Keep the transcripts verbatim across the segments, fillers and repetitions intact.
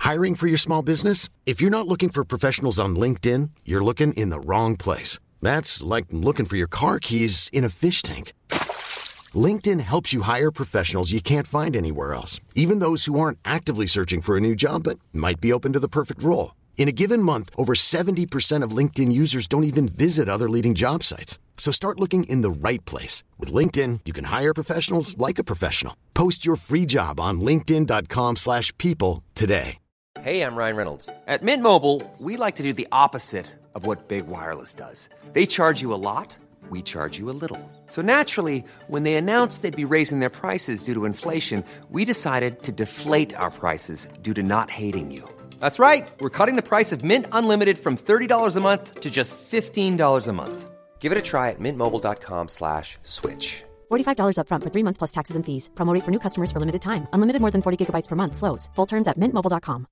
Hiring for your small business? If you're not looking for professionals on LinkedIn, you're looking in the wrong place. That's like looking for your car keys in a fish tank. LinkedIn helps you hire professionals you can't find anywhere else, even those who aren't actively searching for a new job but might be open to the perfect role. In a given month, over seventy percent of LinkedIn users don't even visit other leading job sites. So start looking in the right place. With LinkedIn, you can hire professionals like a professional. Post your free job on linkedin.com slash people today. Hey, I'm Ryan Reynolds. At Mint Mobile, we like to do the opposite of what Big Wireless does. They charge you a lot, we charge you a little. So naturally, when they announced they'd be raising their prices due to inflation, we decided to deflate our prices due to not hating you. That's right. We're cutting the price of Mint Unlimited from thirty dollars a month to just fifteen dollars a month. Give it a try at mintmobile.com slash switch. forty-five dollars up front for three months plus taxes and fees. Promo rate for new customers for limited time. Unlimited more than forty gigabytes per month. Slows full terms at mint mobile dot com.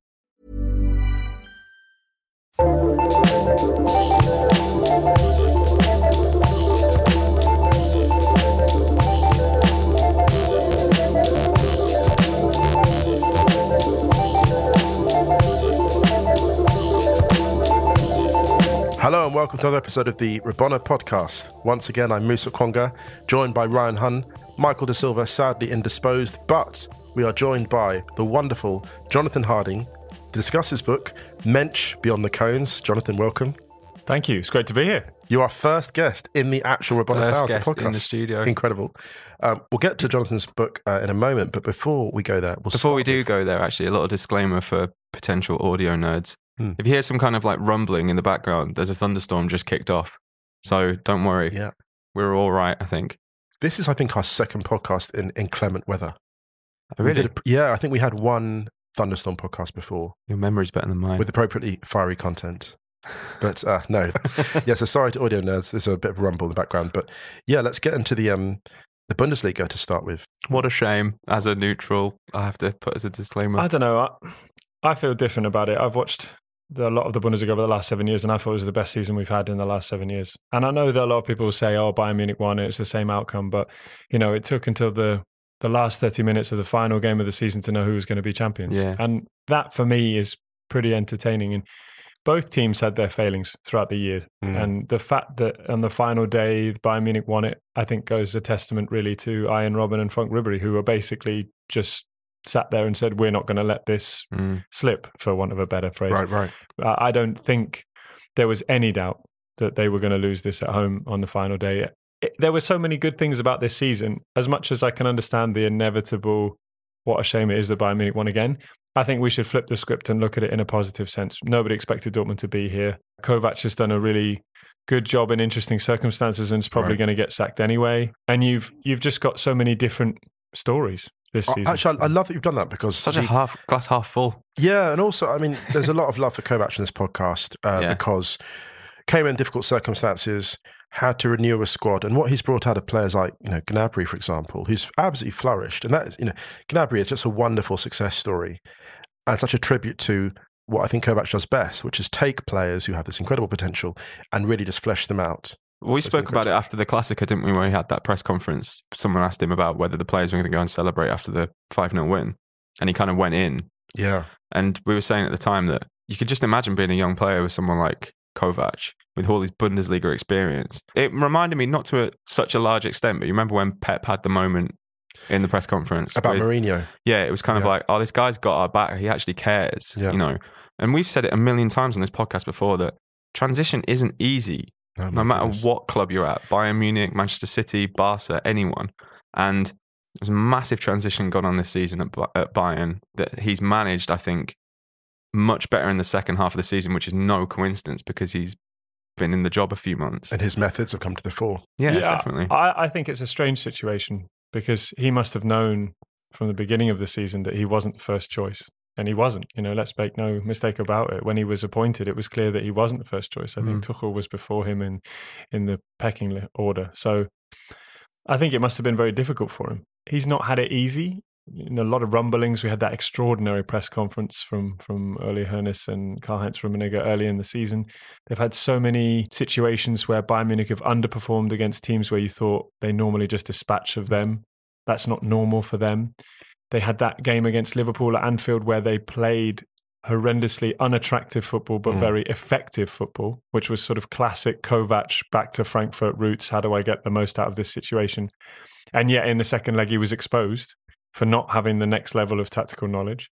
Hello and welcome to another episode of the Rabona podcast. Once again, I'm Musa Okwonga, joined by Ryan Hunn. Michael De Silva, sadly indisposed, but we are joined by the wonderful Jonathan Harding to discuss his book, Mensch Beyond the Cones. Jonathan, welcome. Thank you. It's great to be here. You are first guest in the actual Rabona First House guest podcast. in the studio. Incredible. Um, we'll get to Jonathan's book uh, in a moment, but before we go there, we'll Before we do with... go there, actually, a little disclaimer for potential audio nerds. Hmm. If you hear some kind of like rumbling in the background, there's a thunderstorm just kicked off. So don't worry. Yeah. We're all right, I think. This is, I think, our second podcast in inclement weather. Oh, really? A, yeah, I think we had one thunderstorm podcast before. Your memory's better than mine. With appropriately fiery content. But uh, no. yeah, so sorry to audio nerds. There's a bit of rumble in the background. But yeah, let's get into the um, the Bundesliga to start with. What a shame. As a neutral, I have to put as a disclaimer. I don't know. I, I feel different about it. I've watched the, a lot of the Bundesliga over the last seven years, and I thought it was the best season we've had in the last seven years. And I know that a lot of people say, oh, Bayern Munich won, it's the same outcome. But, you know, it took until the, the last thirty minutes of the final game of the season to know who was going to be champions. Yeah. And that, for me, is pretty entertaining. And both teams had their failings throughout the year. Mm. And the fact that on the final day, Bayern Munich won it, I think goes a testament really to Ian Robben and Frank Ribery, who were basically just sat there and said, we're not going to let this Mm. slip, for want of a better phrase. Right, right. Uh, I don't think there was any doubt that they were going to lose this at home on the final day. It, there were so many good things about this season. As much as I can understand the inevitable, what a shame it is that Bayern Munich won again, I think we should flip the script and look at it in a positive sense. Nobody expected Dortmund to be here. Kovac has done a really good job in interesting circumstances and is probably Right. going to get sacked anyway. And you've you've just got so many different stories this Uh, season. Actually, I, I love that you've done that because Such a the- half glass half full. Yeah, and also, I mean, there's a lot of love for Kovac in this podcast uh, Yeah. because came in difficult circumstances, had to renew a squad, and what he's brought out of players like, you know, Gnabry, for example, who's absolutely flourished. And that is, you know, Gnabry is just a wonderful success story and such a tribute to what I think Kovac does best, which is take players who have this incredible potential and really just flesh them out. We It's spoke been about great. it after the Classica, didn't we, where he had that press conference. Someone asked him about whether the players were going to go and celebrate after the five nil win. And he kind of went in. Yeah. And we were saying at the time that you could just imagine being a young player with someone like Kovac, with all his Bundesliga experience. It reminded me, not to a, such a large extent, but you remember when Pep had the moment in the press conference About with- Mourinho. Yeah, it was kind of Yeah. like, oh, this guy's got our back. He actually cares, Yeah. you know. And we've said it a million times on this podcast before that transition isn't easy. Oh, my No matter goodness. what club you're at, Bayern Munich, Manchester City, Barca, anyone. And there's a massive transition gone on this season at, Ba- at Bayern that he's managed, I think, much better in the second half of the season, which is no coincidence because he's been in the job a few months. And his methods have come to the fore. Yeah, definitely. I, I think it's a strange situation because he must have known from the beginning of the season that he wasn't the first choice. And he wasn't, you know, let's make no mistake about it. When he was appointed, it was clear that he wasn't the first choice. I think Tuchel was before him in, in the pecking li- order. So I think it must have been very difficult for him. He's not had it easy. You know, a lot of rumblings. We had that extraordinary press conference from from Uli Hoeneß and Karl-Heinz Rummenigge early in the season. They've had so many situations where Bayern Munich have underperformed against teams where you thought they normally just dispatch of them. That's not normal for them. They had that game against Liverpool at Anfield where they played horrendously unattractive football, but mm. very effective football, which was sort of classic Kovac back to Frankfurt roots. How do I get the most out of this situation? And yet in the second leg, he was exposed for not having the next level of tactical knowledge.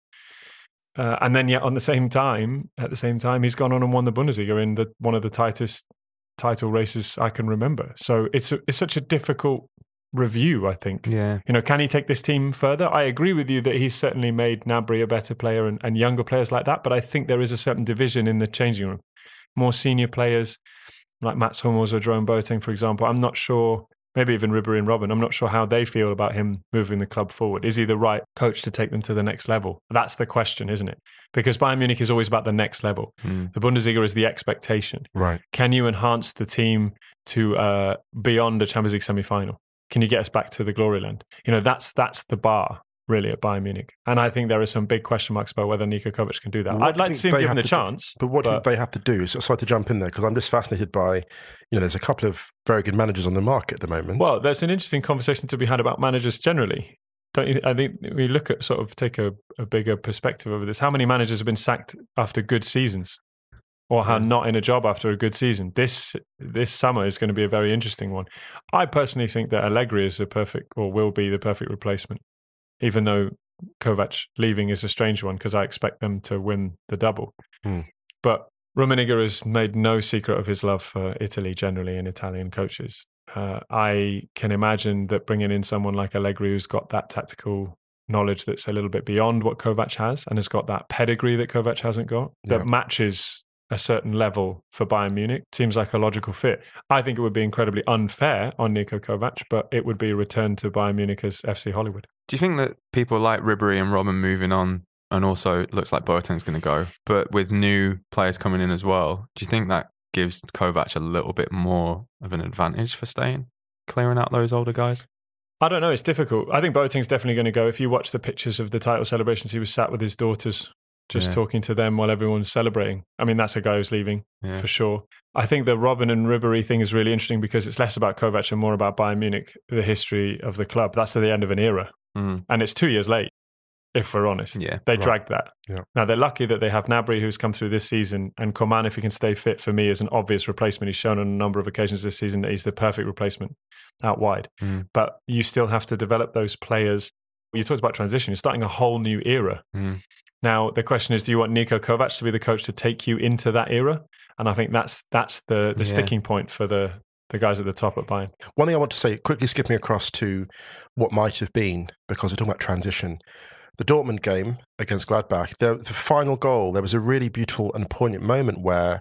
Uh, and then yet on the same time, at the same time, he's gone on and won the Bundesliga in the, one of the tightest title races I can remember. So it's a, it's such a difficult review, I think. Yeah. You know, can he take this team further? I agree with you that he's certainly made Gnabry a better player and, and younger players like that, but I think there is a certain division in the changing room. More senior players like Mats Hummels or Jerome Boateng, for example, I'm not sure, maybe even Ribéry and Robben, I'm not sure how they feel about him moving the club forward. Is he the right coach to take them to the next level? That's the question, isn't it? Because Bayern Munich is always about the next level. Mm. The Bundesliga is the expectation. Right. Can you enhance the team to uh, beyond a Champions League semi-final? Can you get us back to the glory land? You know, that's that's the bar, really, at Bayern Munich. And I think there are some big question marks about whether Niko Kovac can do that. Well, I'd like to see him given the chance. Do, but what but, do you think they have to do? So, sorry to jump in there, because I'm just fascinated by, you know, there's a couple of very good managers on the market at the moment. Well, there's an interesting conversation to be had about managers generally. Don't you, I think we look at sort of take a, a bigger perspective over this. How many managers have been sacked after good seasons? Or how not in a job after a good season. This this summer is going to be a very interesting one. I personally think that Allegri is the perfect, or will be the perfect replacement, even though Kovac leaving is a strange one because I expect them to win the double. Mm. But Rummenigge has made no secret of his love for Italy generally and Italian coaches. Uh, I can imagine that bringing in someone like Allegri who's got that tactical knowledge that's a little bit beyond what Kovac has and has got that pedigree that Kovac hasn't got, that yeah. matches a certain level for Bayern Munich, seems like a logical fit. I think it would be incredibly unfair on Niko Kovac, but it would be a return to Bayern Munich as F C Hollywood. Do you think that people like Ribéry and Robben moving on, and also it looks like Boateng's going to go, but with new players coming in as well, do you think that gives Kovac a little bit more of an advantage for staying, clearing out those older guys? I don't know. It's difficult. I think Boateng's definitely going to go. If you watch the pictures of the title celebrations, he was sat with his daughters just yeah. talking to them while everyone's celebrating. I mean, that's a guy who's leaving yeah. for sure. I think the Robben and Ribéry thing is really interesting because it's less about Kovac and more about Bayern Munich, the history of the club. That's the end of an era. Mm. And it's two years late, if we're honest. Yeah, they right. dragged that. Yeah. Now, they're lucky that they have Gnabry, who's come through this season, and Coman, if he can stay fit, for me, is an obvious replacement. He's shown on a number of occasions this season that he's the perfect replacement out wide. Mm. But you still have to develop those players. You talked about transition. You're starting a whole new era. Mm. Now, the question is, do you want Niko Kovac to be the coach to take you into that era? And I think that's that's the, the yeah. sticking point for the, the guys at the top at Bayern. One thing I want to say, quickly skipping across to what might have been, because we're talking about transition. The Dortmund game against Gladbach, the, the final goal, there was a really beautiful and poignant moment where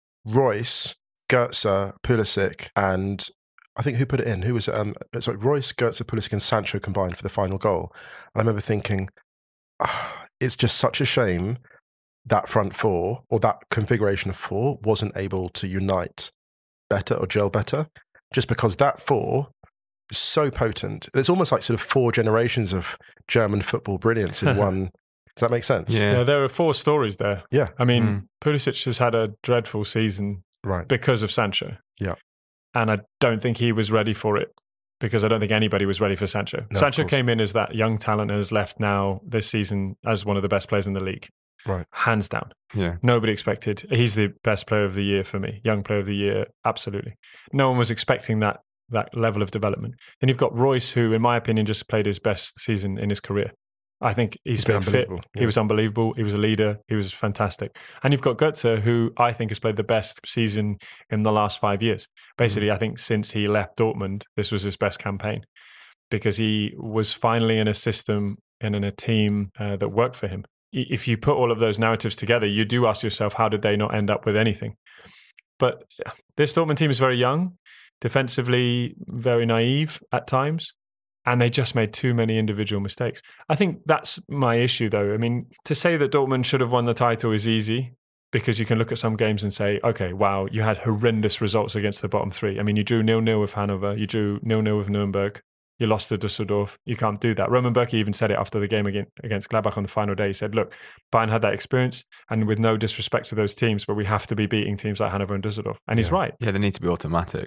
Royce, Götze, Pulisic, and I think who put it in? Who was it? Um, sorry, Royce, Götze, Pulisic, and Sancho combined for the final goal. And I remember thinking, oh, it's just such a shame that front four or that configuration of four wasn't able to unite better or gel better, just because that four is so potent. It's almost like sort of four generations of German football brilliance in one. Does that make sense? Yeah. yeah, there are four stories there. Yeah. I mean, mm. Pulisic has had a dreadful season right. because of Sancho. Yeah. And I don't think he was ready for it. Because I don't think anybody was ready for Sancho. No, Sancho came in as that young talent and has left now this season as one of the best players in the league. Right. Hands down. Yeah. Nobody expected. He's the best player of the year for me. Young player of the year, absolutely. No one was expecting that that level of development. Then you've got Royce, who, in my opinion, just played his best season in his career. I think he's, he's been fit. Yeah. He was unbelievable. He was a leader. He was fantastic. And you've got Götze, who I think has played the best season in the last five years. Basically, mm. I think since he left Dortmund, this was his best campaign because he was finally in a system and in a team uh, that worked for him. If you put all of those narratives together, you do ask yourself, how did they not end up with anything? But this Dortmund team is very young, defensively very naive at times. And they just made too many individual mistakes. I think that's my issue, though. I mean, to say that Dortmund should have won the title is easy because you can look at some games and say, okay, wow, you had horrendous results against the bottom three. I mean, you drew nil-nil with Hanover, you drew nil-nil with Nuremberg, you lost to Düsseldorf. You can't do that. Roman Bürki even said it after the game against Gladbach on the final day. He said, look, Bayern had that experience, and with no disrespect to those teams, but we have to be beating teams like Hanover and Düsseldorf. And yeah. he's right. Yeah, they need to be automatic.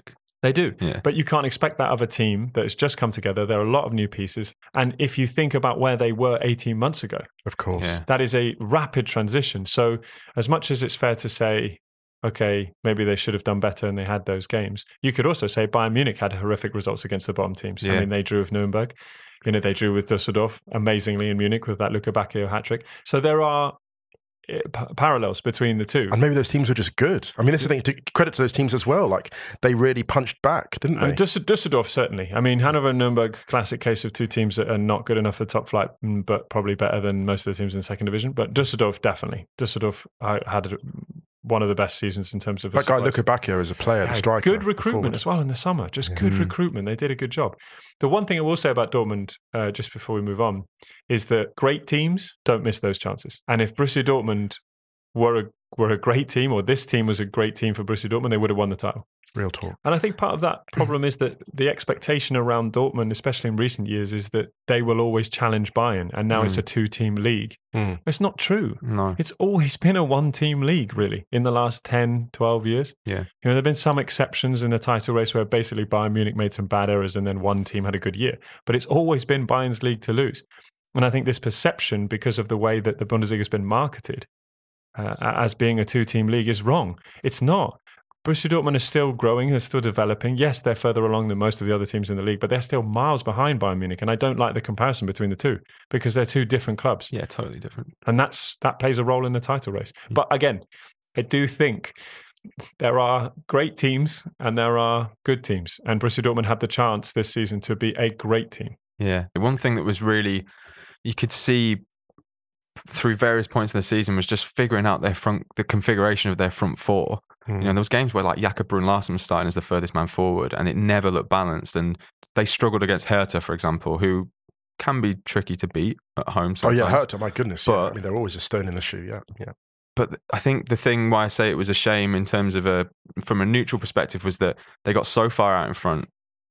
They do. Yeah. But you can't expect that of a team that has just come together. There are a lot of new pieces. And if you think about where they were eighteen months ago, Of course. Yeah. that is a rapid transition. So as much as it's fair to say, okay, maybe they should have done better and they had those games, you could also say Bayern Munich had horrific results against the bottom teams. Yeah. I mean, they drew with Nuremberg. You know, they drew with Düsseldorf amazingly in Munich with that Luka Bacchio hat-trick. So there are uh, p- parallels between the two. And maybe those teams were just good. I mean, this is the thing, to credit to those teams as well. Like, they really punched back, didn't they? And Düs- Düsseldorf, certainly. I mean, Hanover and Nuremberg, classic case of two teams that are not good enough for top flight, mm, but probably better than most of the teams in the second division. But Düsseldorf, definitely. Düsseldorf uh, had one of the best seasons in terms of... That guy, Luka Bacchio, is a player, the striker. Good recruitment forward. as well in the summer. Just Yeah. good Mm. recruitment. They did a good job. The one thing I will say about Dortmund, uh, just before we move on, is that great teams don't miss those chances. And if Borussia Dortmund were a, were a great team, or this team was a great team for Borussia Dortmund, they would have won the title. Real talk. And I think part of that problem is that the expectation around Dortmund, especially in recent years, is that they will always challenge Bayern. And now Mm. it's a two-team league. Mm. It's not true. No. It's always been a one-team league, really, in the last ten, twelve years. Yeah. You know, there have been some exceptions in the title race where basically Bayern Munich made some bad errors and then one team had a good year. But it's always been Bayern's league to lose. And I think this perception, because of the way that the Bundesliga has been marketed uh, as being a two-team league, is wrong. It's not. Borussia Dortmund is still growing, they're still developing. Yes, they're further along than most of the other teams in the league, but they're still miles behind Bayern Munich. And I don't like the comparison between the two because they're two different clubs. Yeah, totally different. And that's that plays a role in the title race. But again, I do think there are great teams and there are good teams. And Borussia Dortmund had the chance this season to be a great team. Yeah. The one thing that was really, you could see through various points in the season was just figuring out their front, the configuration of their front four. Mm. You know, there was games where like Jakob Brun Larsen was starting as the furthest man forward and it never looked balanced. And they struggled against Hertha, for example, who can be tricky to beat at home sometimes. Oh, yeah, Hertha, my goodness. But- yeah. I mean, they're always a stone in the shoe, yeah. yeah. But I think the thing why I say it was a shame in terms of a, from a neutral perspective, was that they got so far out in front.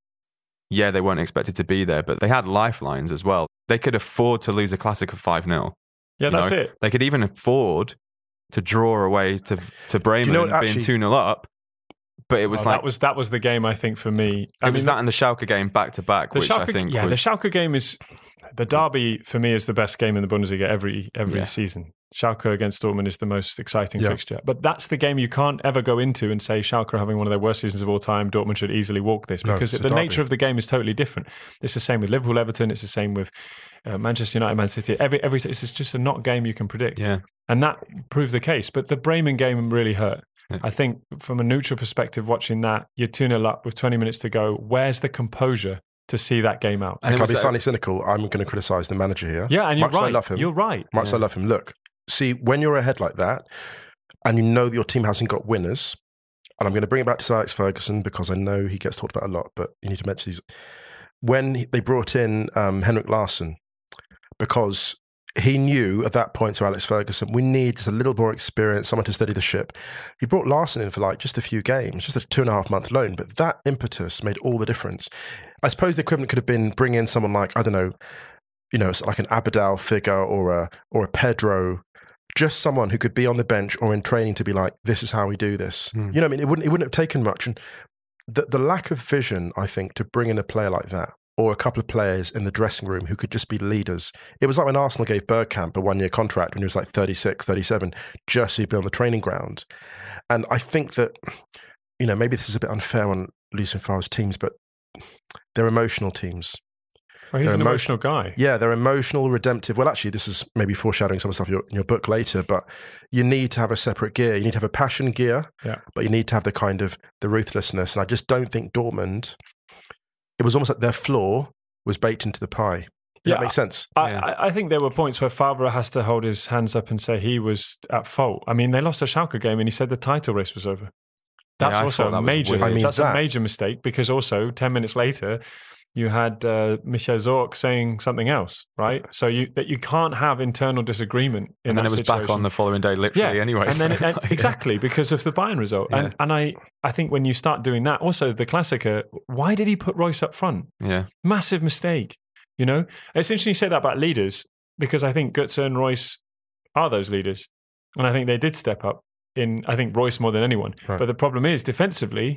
Yeah, they weren't expected to be there, but they had lifelines as well. They could afford to lose a classic of five nil. Yeah, You that's know, it. They could even afford to draw away to to Bremen you know what, being actually- two nil up. But it was Well, like that was that was the game, I think, for me. it I was mean, that and the Schalke game back to back, the which Schalke, I think yeah, was the Schalke game is the derby for me is the best game in the Bundesliga every every Yeah. season. Schalke against Dortmund is the most exciting Yeah. fixture. But that's the game you can't ever go into and say Schalke are having one of their worst seasons of all time. Dortmund should easily walk this No, because it's a the derby. nature of the game is totally different. It's the same with Liverpool, Everton. It's the same with uh, Manchester United, Man City. Every every it's just a not game you can predict. yeah. And that proved the case. But the Bremen game really hurt. Yeah. I think from a neutral perspective, watching that, you're two nil up with twenty minutes to go. Where's the composure to see that game out? And it Can I was be a- slightly cynical? I'm going to criticise the manager here. Yeah, and you're Much as right. I love him. You're right. Much as I love him. Look, see, when you're ahead like that and you know that your team hasn't got winners, and I'm going to bring it back to Sir Alex Ferguson because I know he gets talked about a lot, but you need to mention these. When he- they brought in um, Henrik Larsson, because he knew at that point to Alex Ferguson, we need just a little more experience, someone to steady the ship. He brought Larsson in for like just a few games, just a two and a half month loan, but that impetus made all the difference. I suppose the equivalent could have been bring in someone like, I don't know, you know, like an Abadal figure or a or a Pedro, just someone who could be on the bench or in training to be like, this is how we do this. Hmm. You know what I mean? It wouldn't it wouldn't have taken much. And the the lack of vision, I think, to bring in a player like that, or a couple of players in the dressing room who could just be leaders. It was like when Arsenal gave Bergkamp a one-year contract when he was like thirty-six, thirty-seven, just so he'd be on the training ground. And I think that, you know, maybe this is a bit unfair on Lucien Favre's teams, but they're emotional teams. Well, he's They're an emo- emotional guy. Yeah, they're emotional, redemptive. Well, actually, this is maybe foreshadowing some of the stuff in your, in your book later, but you need to have a separate gear. You need to have a passion gear, Yeah. but you need to have the kind of the ruthlessness. And I just don't think Dortmund, it was almost like their floor was baked into the pie. Does Yeah. that make sense? I, Yeah. I I think there were points where Favre has to hold his hands up and say he was at fault. I mean, they lost a Schalke game and he said the title race was over. That's Yeah, I also thought a that was major. weird. I mean, that's that- a major mistake because also ten minutes later, you had uh, Michael Zorc saying something else, right? So you that you can't have internal disagreement in and then that it was back situation. on the following day, literally. Anyway, and so then it's and- like- exactly because of the Bayern result. Yeah. And and I I think when you start doing that, also the Klassiker, why did he put Royce up front? yeah, Massive mistake. You know, it's interesting you say that about leaders because I think Götze and Royce are those leaders, and I think they did step up in. I think Royce more than anyone. Right. But the problem is defensively,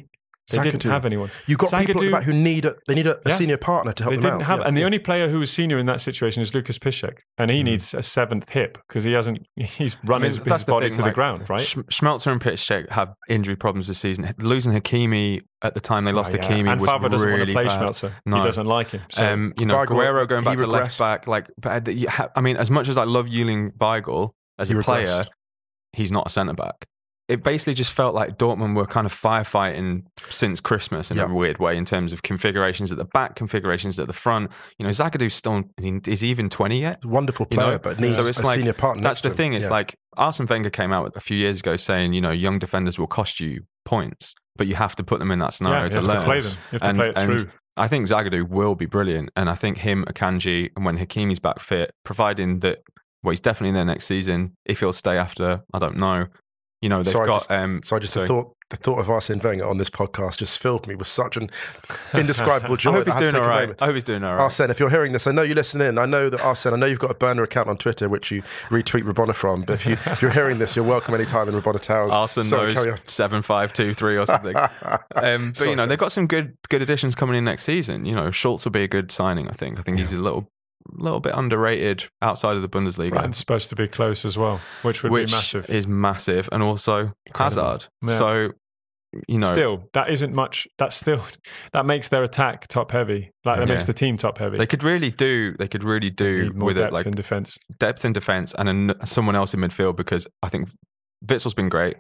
They didn't Zagadou. have anyone. You've got people at the Zagadou- back who need a, they need a, a Yeah. senior partner to help They them didn't out. have, Yeah, and the yeah. only player who was senior in that situation is Lucas Piszczek, and he mm. needs a seventh hip because he hasn't. He's run I mean, his, that's his the body thing, to like, the ground, right? Sch- Schmelzer and Piszczek have injury problems this season. Losing Hakimi at the time they lost Oh, yeah. Hakimi and was Favre doesn't really want to play bad. Schmelzer. No. He doesn't like him. So. Um, you know, Weigl, Guerrero going he back to regressed. left back, like, but you ha- I mean, as much as I love Julian Weigl as He a player, regressed. he's not a centre back. It basically just felt like Dortmund were kind of firefighting since Christmas in Yeah. a weird way in terms of configurations at the back, configurations at the front. You know, Zagadou's still, is he even twenty yet? Wonderful You player, know? but needs So it's a like, senior partner. That's next to the him. thing. It's Yeah. like Arsene Wenger came out a few years ago saying, you know, young defenders will cost you points, but you have to put them in that yeah, scenario you to have learn. to play them. You have to And- play it and through. I think Zagadou will be brilliant, and I think him, Akanji, and when Hakimi's back fit, providing that, well, he's definitely there next season. If he'll stay after, I don't know. You know, they've Sorry, got. just- um, So I just sorry. the thought the thought of Arsene Wenger on this podcast just filled me with such an indescribable joy. I hope he's I had to doing take all a right. moment. I hope he's doing all right. Arsene, if you're hearing this, I know you listen in. I know that Arsene, I know you've got a burner account on Twitter which you retweet Rabona from. But if, you, if you're hearing this, you're welcome anytime in Rabona Towers. Arsene Sorry, carry knows on. seven five two three or something. um, but Sorry. you know, they've got some good good additions coming in next season. You know, Schultz will be a good signing. I think. I think he's a little little bit underrated outside of the Bundesliga. Brighton's supposed to be close as well, which would which be massive. is massive, and also Incredible. Hazard. Yeah. So, you know, Still, that isn't much. That's still that makes their attack top heavy. Like that Yeah. makes the team top heavy. they could really do. They could really do Need more with depth it, like in defence. depth in defence and an, someone else in midfield. Because I think Witzel's been great.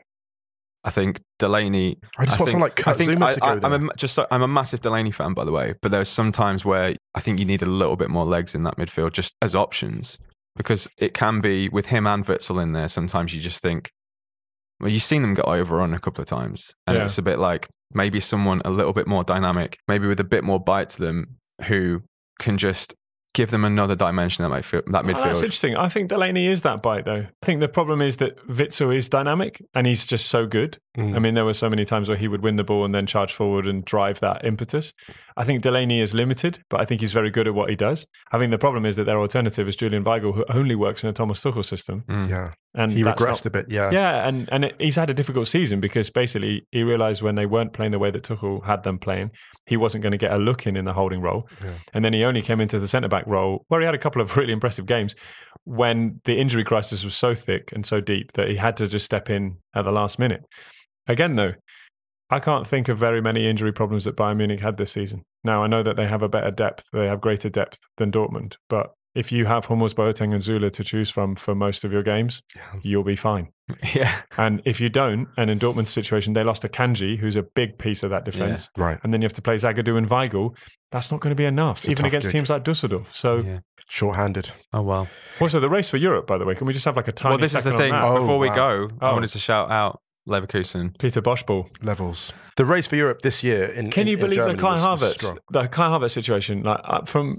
I think Delaney. I just want think, someone like I think Kurt Zouma I, to go I, there. I'm a, just so, I'm a massive Delaney fan, by the way. But there's some times where I think you need a little bit more legs in that midfield, just as options, because it can be with him and Witzel in there. Sometimes you just think, well, you've seen them get overrun a couple of times, and Yeah. it's a bit like maybe someone a little bit more dynamic, maybe with a bit more bite to them, who can just give them another dimension that midfield. That Oh, that's midfield. interesting. I think Delaney is that bite, though. I think the problem is that Witzel is dynamic and he's just so good. Mm. I mean, there were so many times where he would win the ball and then charge forward and drive that impetus. I think Delaney is limited, but I think he's very good at what he does. I think the problem is that their alternative is Julian Weigl, who only works in a Thomas Tuchel system. Mm. yeah, And he that's regressed not- a bit. Yeah, Yeah, and, and it, he's had a difficult season because basically he realised when they weren't playing the way that Tuchel had them playing, he wasn't going to get a look in in the holding role. Yeah. And then he only came into the centre-back role where he had a couple of really impressive games when the injury crisis was so thick and so deep that he had to just step in at the last minute. Again, though, I can't think of very many injury problems that Bayern Munich had this season. Now, I know that they have a better depth, they have greater depth than Dortmund, but if you have Hummels, Boateng and Zula to choose from for most of your games, you'll be fine. Yeah, And if you don't, and in Dortmund's situation, they lost a Kanji, who's a big piece of that defence, right. and then you have to play Zagadou and Weigl, that's not going to be enough, It's a even tough against gig. teams like Dusseldorf. So, yeah. Short-handed. Oh well. also the race for Europe, by the way, can we just have like a tiny Well, this is the second on thing. that? Oh, Before we wow. go, I Oh. wanted to shout out Leverkusen. Peter Bosch ball. Levels. The race for Europe this year in Can in- you in believe Germany the Kai was- was Havertz, strong. the Kai Havertz situation? Like uh, from,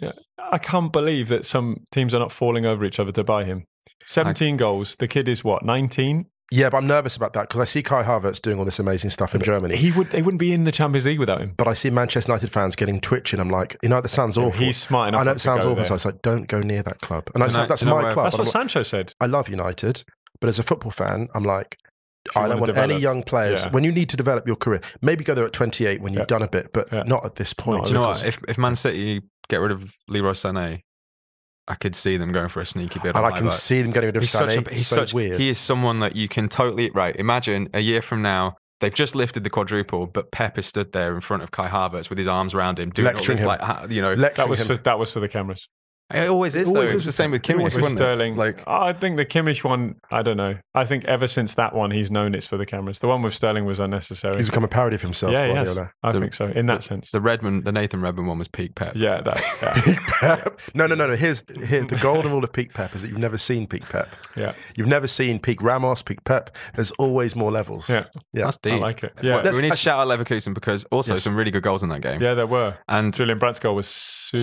I can't believe that some teams are not falling over each other to buy him. Seventeen goals. The kid is what, nineteen? Yeah, but I'm nervous about that because I see Kai Havertz doing all this amazing stuff in Germany. He would. They wouldn't be in the Champions League without him. But I see Manchester United fans getting twitchy, and I'm like, you know, that sounds Yeah, awful. he's smart enough I know not it to sounds go awful, so there. I was like, don't go near that club. And I Do you said, know- that's do you know my where- club. That's And what I'm like, Sancho said. I love United, but as a football fan, I'm like, you I wanna don't want develop- any young players. Yeah. When you need to develop your career, maybe go there at twenty-eight when you've Yeah. done a bit, but Yeah. not at this point. Not Do you know This what? was- If if Man City get rid of Leroy Sané, I could see them going for a sneaky bid. And on I can Havertz. see them getting rid of He's Sané. such a, he's so such weird. He is someone that you can totally right. Imagine a year from now, they've just lifted the quadruple, but Pep is stood there in front of Kai Havertz with his arms around him, doing all Lecturing this him. like ha- you know. Lecturing That was him. for that was for the cameras. It always is It always though. is. It's the same with It Kimmich, always With wasn't Sterling, it? Like I think the Kimmich one, I don't know. I think ever since that one, he's known it's for the cameras. The one with Sterling was unnecessary. He's become a parody of himself. yeah, he has. Guardiola. I The- think so. In that sense, the Redmond, the Nathan Redmond one was peak Pep. yeah, that, yeah, Peak Pep. No, no, no, no. Here's here, the golden rule of peak Pep is that you've never seen peak Pep. yeah, You've never seen peak Ramos, peak Pep. There's always more levels. yeah. Yeah. That's deep. I like it. Yeah, Well, we need to Let's- shout out Leverkusen because also Yes. some really good goals in that game. yeah, there were. And Julian Brandt's goal was super.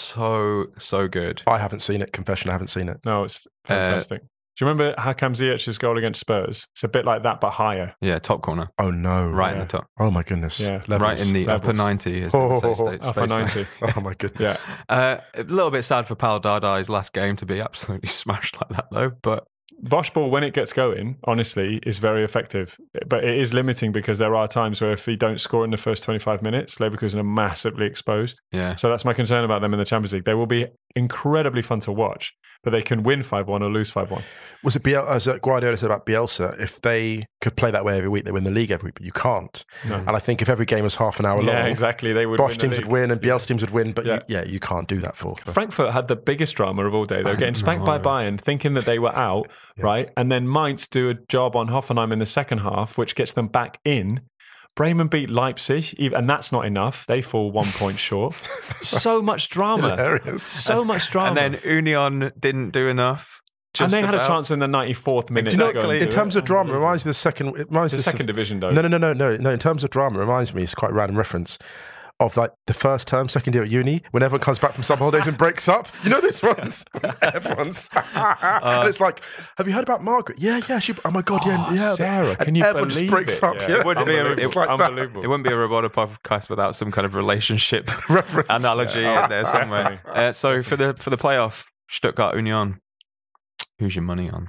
so so good. I haven't seen it. Confession, I haven't seen it. No, it's Uh, fantastic. Do you remember Hakam Ziyech's goal against Spurs? It's a bit like that, but higher. Yeah, top corner, Oh no! right in Yeah. the top, Oh my goodness! Yeah. Levels. right in the upper Levels. ninety. As they would say, Oh, sta- Upper space ninety. Oh my goodness! Yeah. Uh, a little bit sad for Pal Dardai's last game to be absolutely smashed like that, though. But Bosch ball, when it gets going, honestly, is very effective. But it is limiting because there are times where if we don't score in the first twenty-five minutes, Leverkusen are massively exposed. Yeah. So that's my concern about them in the Champions League. They will be incredibly fun to watch, but they can win five one or lose five one. Was it Biel- as Guardiola said about Bielsa, if they could play that way every week, they win the league every week, but you can't. No. And I think if every game was half an hour long, Yeah, exactly. They would Bosch win the teams league. would win and Bielsa teams would win, but Yeah. you, yeah, you can't do that for. Frankfurt had the biggest drama of all day. They were getting spanked by Bayern, thinking that they were out, Yeah. right? And then Mainz do a job on Hoffenheim in the second half, which gets them back in. Bremen beat Leipzig, even- and that's not enough. They fall one point short. So much drama. Hilarious. So much drama. And then Union didn't do enough. and they had a about. chance in the ninety-fourth minute. Exactly. to go and In do terms it. of drama, it reminds me of the second. It reminds the me second of, division, though. No, no, no, no, no, no. In terms of drama, it reminds me. It's quite a random reference of like the first term, second year at uni, when everyone comes back from summer holidays and breaks up. You know this one's everyone's, and it's like, have you heard about Margaret? Yeah, yeah. She. Oh my god, yeah, Oh, yeah. Sarah, and can you everyone believe just breaks it? up. Yeah. Yeah, It wouldn't be a- It's it- like that. Unbelievable. It wouldn't be a Roboto podcast without some kind of relationship Reference. analogy in there somewhere. Definitely. Uh, so for the for the playoff, Stuttgart Union, who's your money on?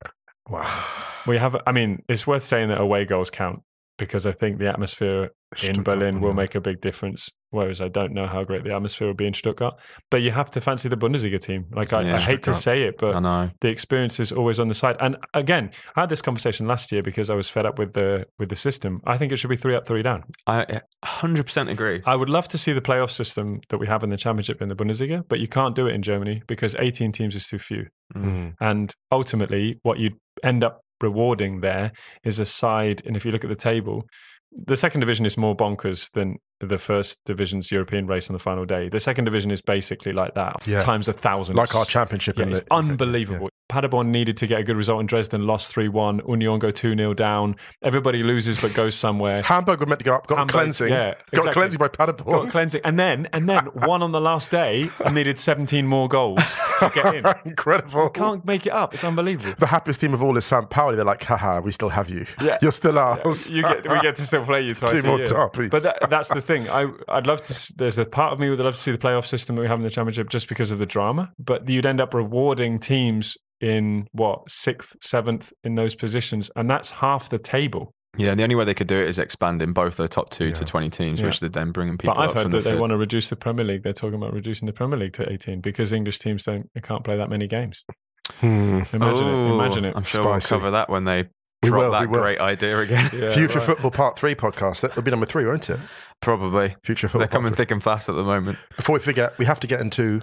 Wow. We have, I mean, it's worth saying that away goals count because I think the atmosphere in Stuttgart, Berlin will yeah. make a big difference. Whereas I don't know how great the atmosphere will be in Stuttgart. But you have to fancy the Bundesliga team. Like, I, Yeah, I hate to Stuttgart. say it, but I know. the experience is always on the side. And again, I had this conversation last year because I was fed up with the with the system. I think it should be three up, three down. I one hundred percent agree. I would love to see the playoff system that we have in the Championship in the Bundesliga, but you can't do it in Germany because eighteen teams is too few. Mm. And ultimately, what you end up rewarding there is a side. And if you look at the table, the second division is more bonkers than the first division's European race on the final day. The second division is basically like that, Yeah. times a thousand. Like our championship. Yeah, in it's the, unbelievable. Paderborn needed to get a good result in Dresden, lost three one. Union go two nil down. Everybody loses but goes somewhere. Hamburg were meant to go up, got Hamburg, a cleansing. yeah, Got exactly. a cleansing by Got Paderborn. cleansing. And then, and then one on the last day and needed seventeen more goals to get in. Incredible. Can't make it up. It's unbelievable. The happiest team of all is San Pauli. They're like, haha, we still have you. Yeah. You're still ours. You get, we get to still play you twice Two a more year. derbies. But that, that's the thing. I, I'd love to. s- There's a part of me would love to see the playoff system that we have in the Championship just because of the drama. But you'd end up rewarding teams in what sixth, seventh in those positions, and that's half the table. Yeah, the only way they could do it is expanding both the top two Yeah. to twenty teams, Yeah. which they're then bringing people But I've up heard from that the they third. want to reduce the Premier League. They're talking about reducing the Premier League to eighteen because English teams don't they can't play that many games. Hmm. Imagine it. Oh, Imagine it. I'm sure Spicy. we'll cover that when they We drop will, that we will. great idea again. Yeah, Future right. Football Part three podcast. That'll be number three, won't it? Probably. Future Football They're coming Part three. thick and fast at the moment. Before we forget, we have to get into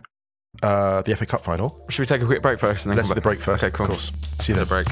uh, the F A Cup final. Should we take a quick break first? And then Let's do come the back? break first, Okay, cool. of course. See you The then. break.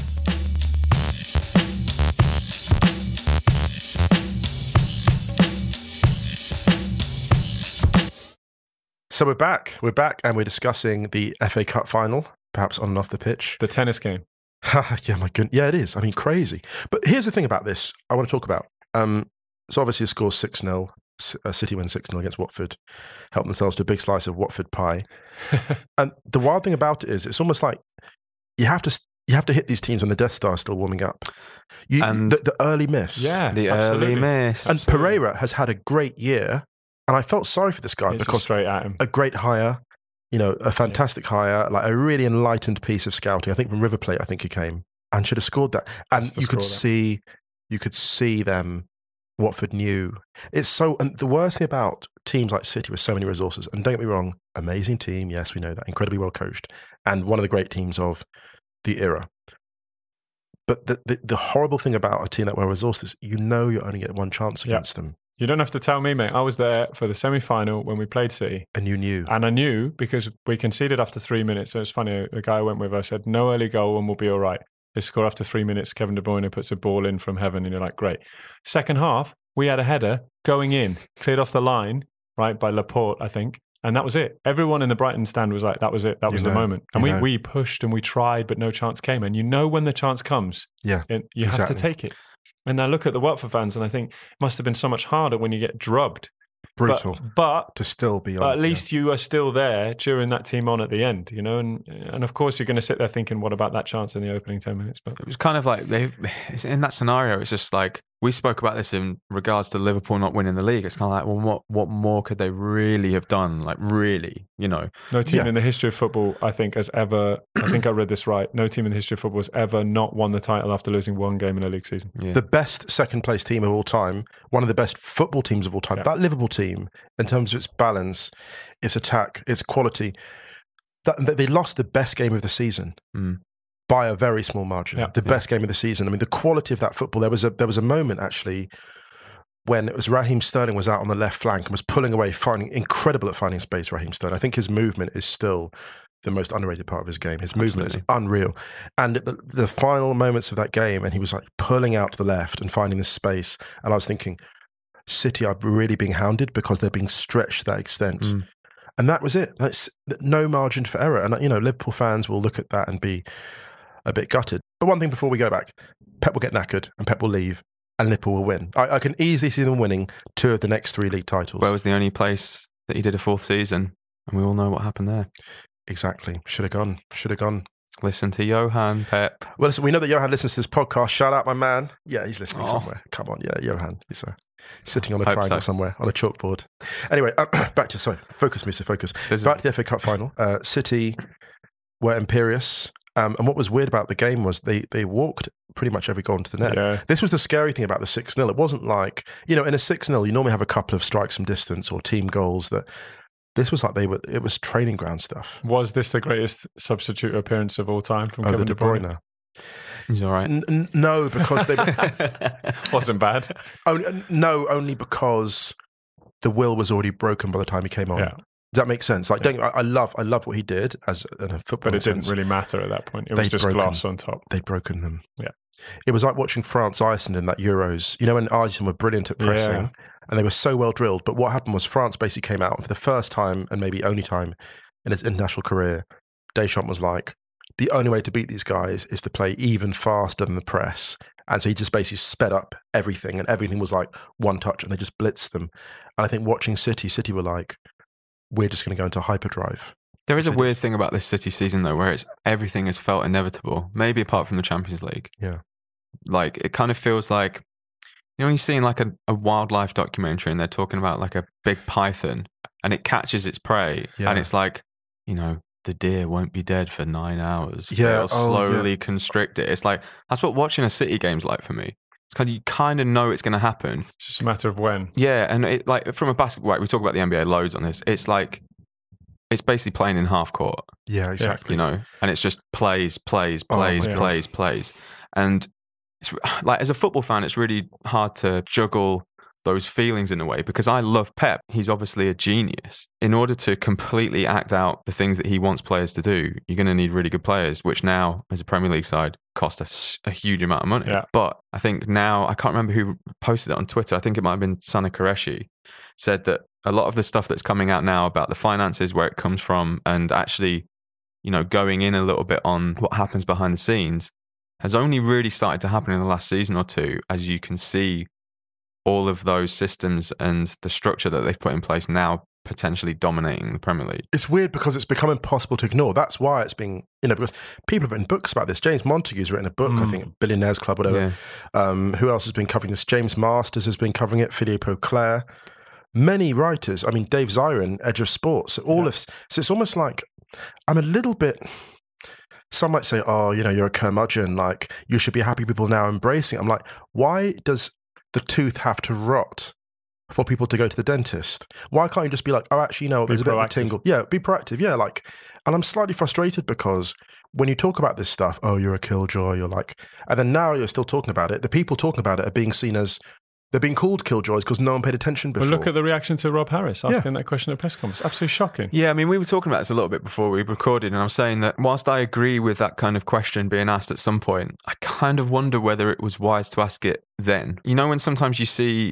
So we're back. We're back and we're discussing the F A Cup final, perhaps on and off the pitch. The tennis game. Yeah, my goodness. Yeah, it is. I mean, crazy. But here's the thing about this I want to talk about. Um, so obviously the score's six nil. Uh, City win six nil against Watford, help themselves to a big slice of Watford pie. And the wild thing about it is it's almost like you have to you have to hit these teams when the Death Star is still warming up. You, And- the, the early miss. Yeah, The absolutely. early miss. And Pereira has had a great year. And I felt sorry for this guy It's because straight at him. a great hire, you know, a fantastic hire, like a really enlightened piece of scouting. I think from River Plate, I think he came and should have scored that. And Has to you could score that. see, you could see them. Watford knew it's so. And the worst thing about teams like City with so many resources, and don't get me wrong, amazing team. Yes, we know that, incredibly well coached, and one of the great teams of the era. But the the, the horrible thing about a team that well resourced is, you know, you only get one chance Yeah. against them, You don't have to tell me, mate. I was there for the semi-final when we played City. and you knew. And I knew because we conceded after three minutes. So it's funny, the guy I went with, I said, no early goal and we'll be all right. They score after three minutes. Kevin De Bruyne puts a ball in from heaven and you're like, great. Second half, we had a header going in, cleared off the line, right, by Laporte, I think. And that was it. Everyone in the Brighton stand was like, that was it. That You was know, the moment. And you we, know. we pushed and we tried, but no chance came. And you know when the chance comes, Yeah, and you have exactly. to take it. And I look at the Watford fans and I think it must have been so much harder when you get drubbed. brutal But, but to still be on. But at least you are still there cheering that team on at the end, you know, and and of course you're going to sit there thinking, what about that chance in the opening ten minutes? But It was kind of like they in that scenario. It's just like we spoke about this in regards to Liverpool not winning the league. It's kind of like, well, what what more could they really have done? Like, really, you know? No team Yeah. in the history of football, I think, has ever, I think I read this right, no team in the history of football has ever not won the title after losing one game in a league season. Yeah. The best second place team of all time, one of the best football teams of all time. Yeah. That Liverpool team, in terms of its balance, its attack, its quality, that, they lost the best game of the season. Mm. By a very small margin, Yeah, the yeah. best game of the season. I mean, the quality of that football. There was a there was a moment actually when it was Raheem Sterling was out on the left flank and was pulling away, finding incredible at finding space. Raheem Sterling. I think his movement is still the most underrated part of his game. His movement Absolutely. is unreal. And at the, the final moments of that game, and he was like pulling out to the left and finding this space. And I was thinking, City are really being hounded because they're being stretched to that extent. Mm. And that was it. That's no margin for error. And you know, Liverpool fans will look at that and be a bit gutted. But one thing before we go back, Pep will get knackered and Pep will leave and Liverpool will win. I, I can easily see them winning two of the next three league titles. Where was the only place that he did a fourth season? And we all know what happened there. Exactly. Should have gone. Should have gone. Listen to Johan, Pep. Well, listen, we know that Johan listens to this podcast. Shout out my man. Yeah, he's listening Oh. somewhere. Come on. Yeah, Johan. He's uh, sitting on a Hope triangle so. somewhere on a chalkboard. Anyway, uh, back to, sorry, focus, Mister Focus. This is- Back to the F A Cup final. Uh, City were imperious. Um, and what was weird about the game was they, they walked pretty much every goal into the net. Yeah. This was the scary thing about the six nil. It wasn't like, you know, in a six nil, you normally have a couple of strikes from distance or team goals. That this was like they were, it was training ground stuff. Was this the greatest substitute appearance of all time from Oh, Kevin the De De Bruyne? Bruyne. He's all right. N- n- no, because they were, Wasn't bad. only, no, only because the will was already broken by the time he came on. Yeah. Does that make sense? Like, Yeah. don't, I, I love, I love what he did as in a football. But it didn't sense. really matter at that point. It They'd was just broken. glass on top. They'd broken them. Yeah. It was like watching France Iceland in that Euros. You know, when Iceland were brilliant at pressing Yeah. and they were so well drilled. But what happened was France basically came out for the first time and maybe only time in its international career. Deschamps was like, the only way to beat these guys is to play even faster than the press. And so he just basically sped up everything and everything was like one touch and they just blitzed them. And I think watching City, City were like, we're just going to go into hyperdrive. There is a City. weird thing about this City season, though, where it's everything has felt inevitable. Maybe apart from the Champions League. Yeah. Like, it kind of feels like, you know, when you're seeing like a, a wildlife documentary and they're talking about like a big python and it catches its prey Yeah. and it's like, you know, the deer won't be dead for nine hours. Yeah, It'll oh, slowly yeah. constrict it. It's like, that's what watching a City game's like for me. It's kind of, you kind of know it's going to happen. It's just a matter of when. Yeah, and it, like from a basketball, like, we talk about the N B A loads on this. It's like it's basically playing in half court, Yeah, exactly. you know, and it's just plays, plays, Oh, plays, my God. plays, plays, and it's like as a football fan, it's really hard to juggle those feelings in a way because I love Pep. He's obviously a genius. In order to completely act out the things that he wants players to do, you're going to need really good players, which now, as a Premier League side, cost us a huge amount of money. Yeah. But I think now, I can't remember who posted it on Twitter. I think it might have been Sana Qureshi, said that a lot of the stuff that's coming out now about the finances, where it comes from, and actually, you know, going in a little bit on what happens behind the scenes has only really started to happen in the last season or two, as you can see all of those systems and the structure that they've put in place now potentially dominating the Premier League. It's weird because it's become impossible to ignore. That's why it's being, you know, because people have written books about this. James Montague's written a book, I Mm. think, Billionaires Club, whatever. Um, who else has been covering this? James Masters has been covering it, Philippe Auclair. Many writers. I mean, Dave Zirin, Edge of Sports. All Yeah. of so it's almost like I'm a little bit. Some might say, "Oh, you know, you're a curmudgeon. Like you should be happy people now embracing it." I'm like, why does the tooth have to rot for people to go to the dentist? Why can't you just be like, oh, actually, you know, Be there's a bit of a proactive. tingle. Yeah, be proactive. Yeah, like, and I'm slightly frustrated because when you talk about this stuff, oh, you're a killjoy, you're like, and then now you're still talking about it. The people talking about it are being seen as, they're being called killjoys because no one paid attention before. Well, look at the reaction to Rob Harris asking Yeah. that question at press conference. Absolutely shocking. Yeah, I mean, we were talking about this a little bit before we recorded, and I was saying that whilst I agree with that kind of question being asked at some point, I kind of wonder whether it was wise to ask it then. You know, when sometimes you see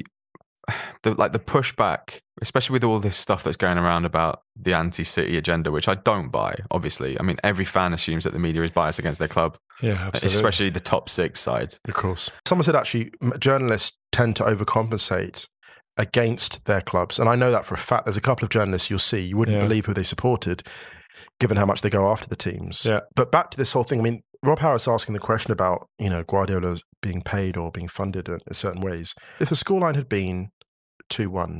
the like the pushback, especially with all this stuff that's going around about the anti-City agenda, which I don't buy, obviously. I mean, every fan assumes that the media is biased against their club, Yeah, absolutely. especially the top six side. Of course. Someone said actually m- journalists tend to overcompensate against their clubs. And I know that for a fact. There's a couple of journalists you'll see, you wouldn't Yeah. believe who they supported, given how much they go after the teams. Yeah. But back to this whole thing, I mean, Rob Harris asking the question about, you know, Guardiola being paid or being funded in certain ways. If the scoreline had been two one,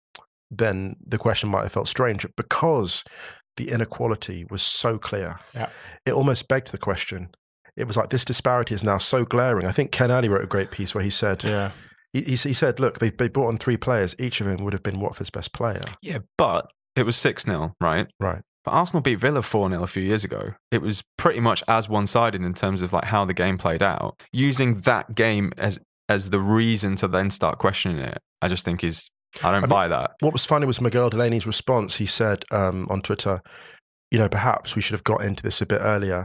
then the question might have felt strange. Because the inequality was so clear, yeah. it almost begged the question. It was like, this disparity is now so glaring. I think Ken Early wrote a great piece where he said, yeah. he, he said, look, they, they brought on three players. Each of them would have been Watford's best player. Yeah, but it was six nil, right? Right. But Arsenal beat Villa four nil a few years ago. It was pretty much as one-sided in terms of like how the game played out. Using that game as as the reason to then start questioning it, I just think is, I don't I buy mean, that. What was funny was Miguel Delaney's response. He said um, on Twitter, you know, perhaps we should have got into this a bit earlier,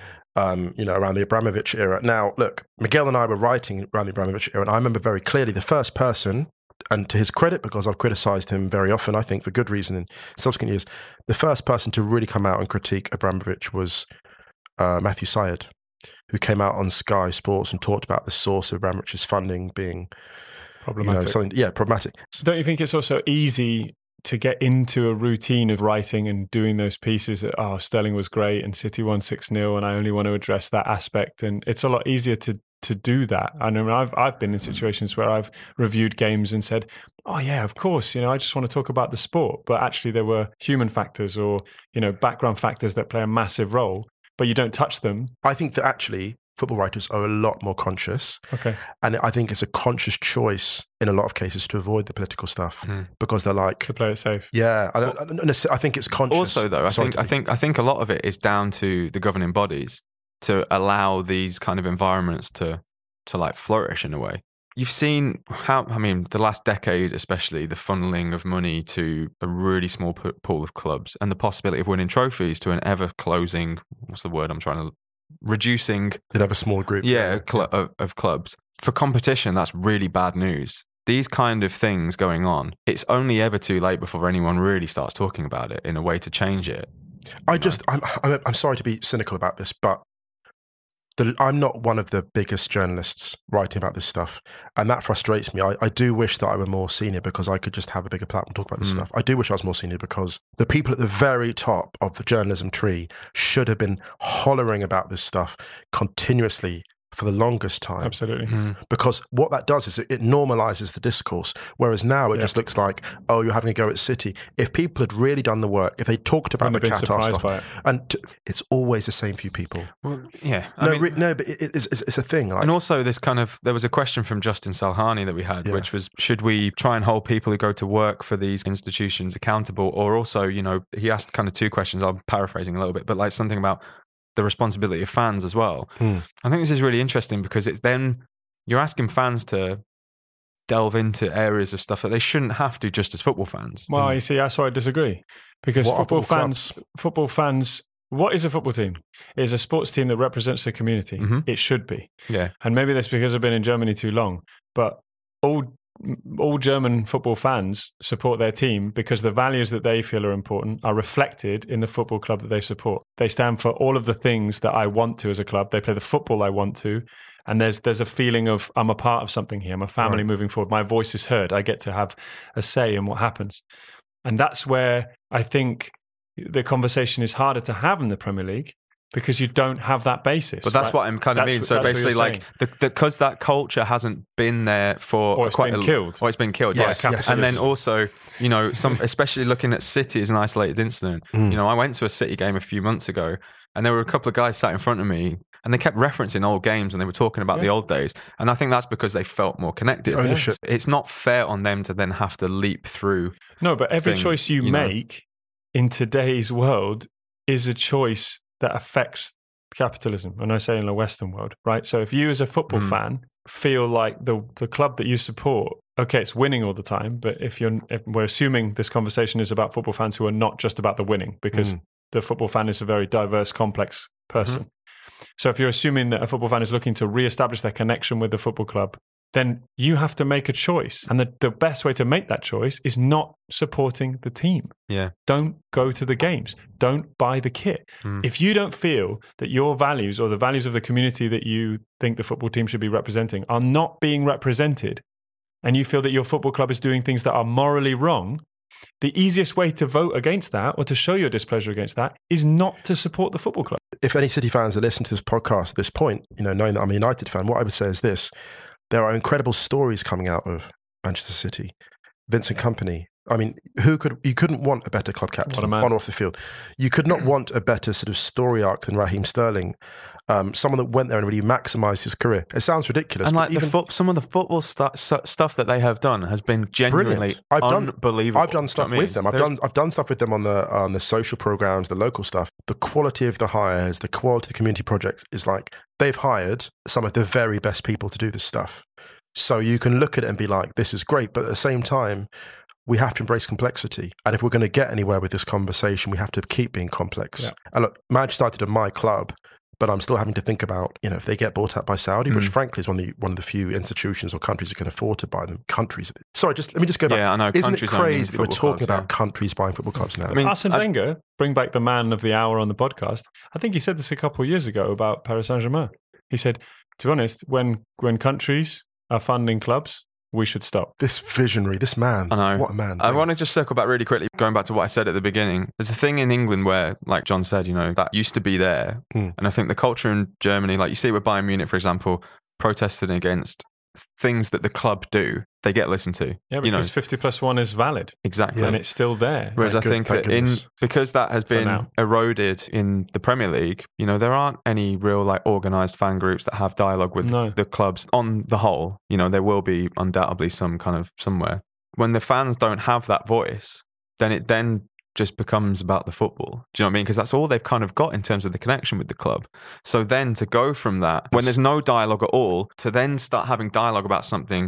um, you know, around the Abramovich era. Now, look, Miguel and I were writing around the Abramovich era, and I remember very clearly the first person, and to his credit, because I've criticised him very often, I think for good reason in subsequent years, the first person to really come out and critique Abramovich was uh, Matthew Syed, who came out on Sky Sports and talked about the source of Abramovich's funding being problematic. You know, something, yeah, problematic. Don't you think it's also easy to get into a routine of writing and doing those pieces that, oh, Sterling was great and City won six nil and I only want to address that aspect? And it's a lot easier to to do that. I mean, I've I've been in situations where I've reviewed games and said, oh yeah, of course, you know, I just want to talk about the sport. But actually there were human factors or, you know, background factors that play a massive role, but you don't touch them. I think that actually football writers are a lot more conscious. Okay. And I think it's a conscious choice in a lot of cases to avoid the political stuff mm. because they're like... To play it safe. Yeah. I, don't, I, don't, I think it's conscious. Also, though, I think, I think I think a lot of it is down to the governing bodies to allow these kind of environments to, to like flourish in a way. You've seen how, I mean, the last decade, especially the funneling of money to a really small pool of clubs and the possibility of winning trophies to an ever closing, what's the word I'm trying to... reducing they'd have a small group yeah, cl- of, of clubs for competition. That's really bad news. These kind of things going on, it's only ever too late before anyone really starts talking about it in a way to change it. I just I'm, I'm I'm sorry to be cynical about this, but the, I'm not one of the biggest journalists writing about this stuff, and that frustrates me. I, I do wish that I were more senior because I could just have a bigger platform to talk about this mm. stuff. I do wish I was more senior because the people at the very top of the journalism tree should have been hollering about this stuff continuously for the longest time. Absolutely. Mm. Because what that does is it, it normalizes the discourse, whereas now it yeah. just looks like, oh, you're having a go at City. If people had really done the work, if they talked about the Qatar stuff, it. and t- it's always the same few people. Well, yeah. I no, mean, re- no, but it, it's, it's, it's a thing. Like, and also this kind of, there was a question from Justin Salhani that we had, yeah. which was, should we try and hold people who go to work for these institutions accountable? Or also, you know, he asked kind of two questions, I'm paraphrasing a little bit, but like something about the responsibility of fans as well. Mm. I think this is really interesting because it's then you're asking fans to delve into areas of stuff that they shouldn't have to just as football fans. Well, mm. you see, that's why I disagree. Because what football, football fans, clubs? football fans, what is a football team? It is a sports team that represents the community. Mm-hmm. It should be. Yeah. And maybe that's because I've been in Germany too long, but all all German football fans support their team because the values that they feel are important are reflected in the football club that they support. They stand for all of the things that I want to as a club. They play the football I want to. And there's there's a feeling of I'm a part of something here. I'm a family right. moving forward. My voice is heard. I get to have a say in what happens. And that's where I think the conversation is harder to have in the Premier League because you don't have that basis. But that's right? what I'm kind of that's, mean. So basically, like, because that culture hasn't been there for or it's quite been a, killed, or it's been killed, yes, yeah. yes, and yes. then also, you know, some, especially looking at City as an isolated incident. Mm. You know, I went to a City game a few months ago, and there were a couple of guys sat in front of me, and they kept referencing old games, and they were talking about yeah. the old days. And I think that's because they felt more connected. Ownership. It's not fair on them to then have to leap through. No, but every thing, choice you, you make know. in today's world is a choice that affects capitalism, and I say in the Western world, right? So if you as a football mm. fan feel like the the club that you support, okay, it's winning all the time, but if you're, if we're assuming this conversation is about football fans who are not just about the winning, because mm. the football fan is a very diverse, complex person. Mm-hmm. So if you're assuming that a football fan is looking to reestablish their connection with the football club, then you have to make a choice. And the, the best way to make that choice is not supporting the team. Yeah. Don't go to the games. Don't buy the kit. Mm. If you don't feel that your values or the values of the community that you think the football team should be representing are not being represented, and you feel that your football club is doing things that are morally wrong, the easiest way to vote against that or to show your displeasure against that is not to support the football club. If any City fans are listening to this podcast at this point, you know, knowing that I'm a United fan, what I would say is this. There are incredible stories coming out of Manchester City. Vincent Kompany. I mean, who could you couldn't want a better club captain on or off the field. You could not want a better sort of story arc than Raheem Sterling. Um, someone that went there and really maximised his career. It sounds ridiculous. And like even, the fo- some of the football stu- stuff that they have done has been genuinely I've done, unbelievable. I've done stuff you know with them. I've There's... done I've done stuff with them on the on the social programs, the local stuff. The quality of the hires, the quality of the community projects is like they've hired some of the very best people to do this stuff. So you can look at it and be like, this is great. But at the same time, we have to embrace complexity. And if we're going to get anywhere with this conversation, we have to keep being complex. Yeah. And look, Manchester United are my club, but I'm still having to think about, you know, if they get bought out by Saudi, mm. which frankly is one of the one of the few institutions or countries that can afford to buy them. Countries. Sorry, just let me just go back. Yeah, I know. Isn't it crazy that we're talking clubs, about yeah. countries buying football clubs now? I mean, Arsene Wenger, bring back the man of the hour on the podcast. I think he said this a couple of years ago about Paris Saint-Germain. He said, to be honest, when when countries are funding clubs, we should stop. This visionary, this man. I know. What a man. I want to just circle back really quickly, going back to what I said at the beginning. There's a thing in England where, like John said, you know, that used to be there. Mm. And I think the culture in Germany, like you see with Bayern Munich, for example, protesting against things that the club do, they get listened to. Yeah, because you know, fifty plus one is valid. Exactly. And it's still there. Whereas Thank I think good, that in because that has been eroded in the Premier League, you know, there aren't any real like organised fan groups that have dialogue with no. the clubs on the whole. You know, there will be undoubtedly some kind of somewhere. When the fans don't have that voice, then it then just becomes about the football. Do you know what I mean? Because that's all they've kind of got in terms of the connection with the club. So then to go from that, when there's no dialogue at all, to then start having dialogue about something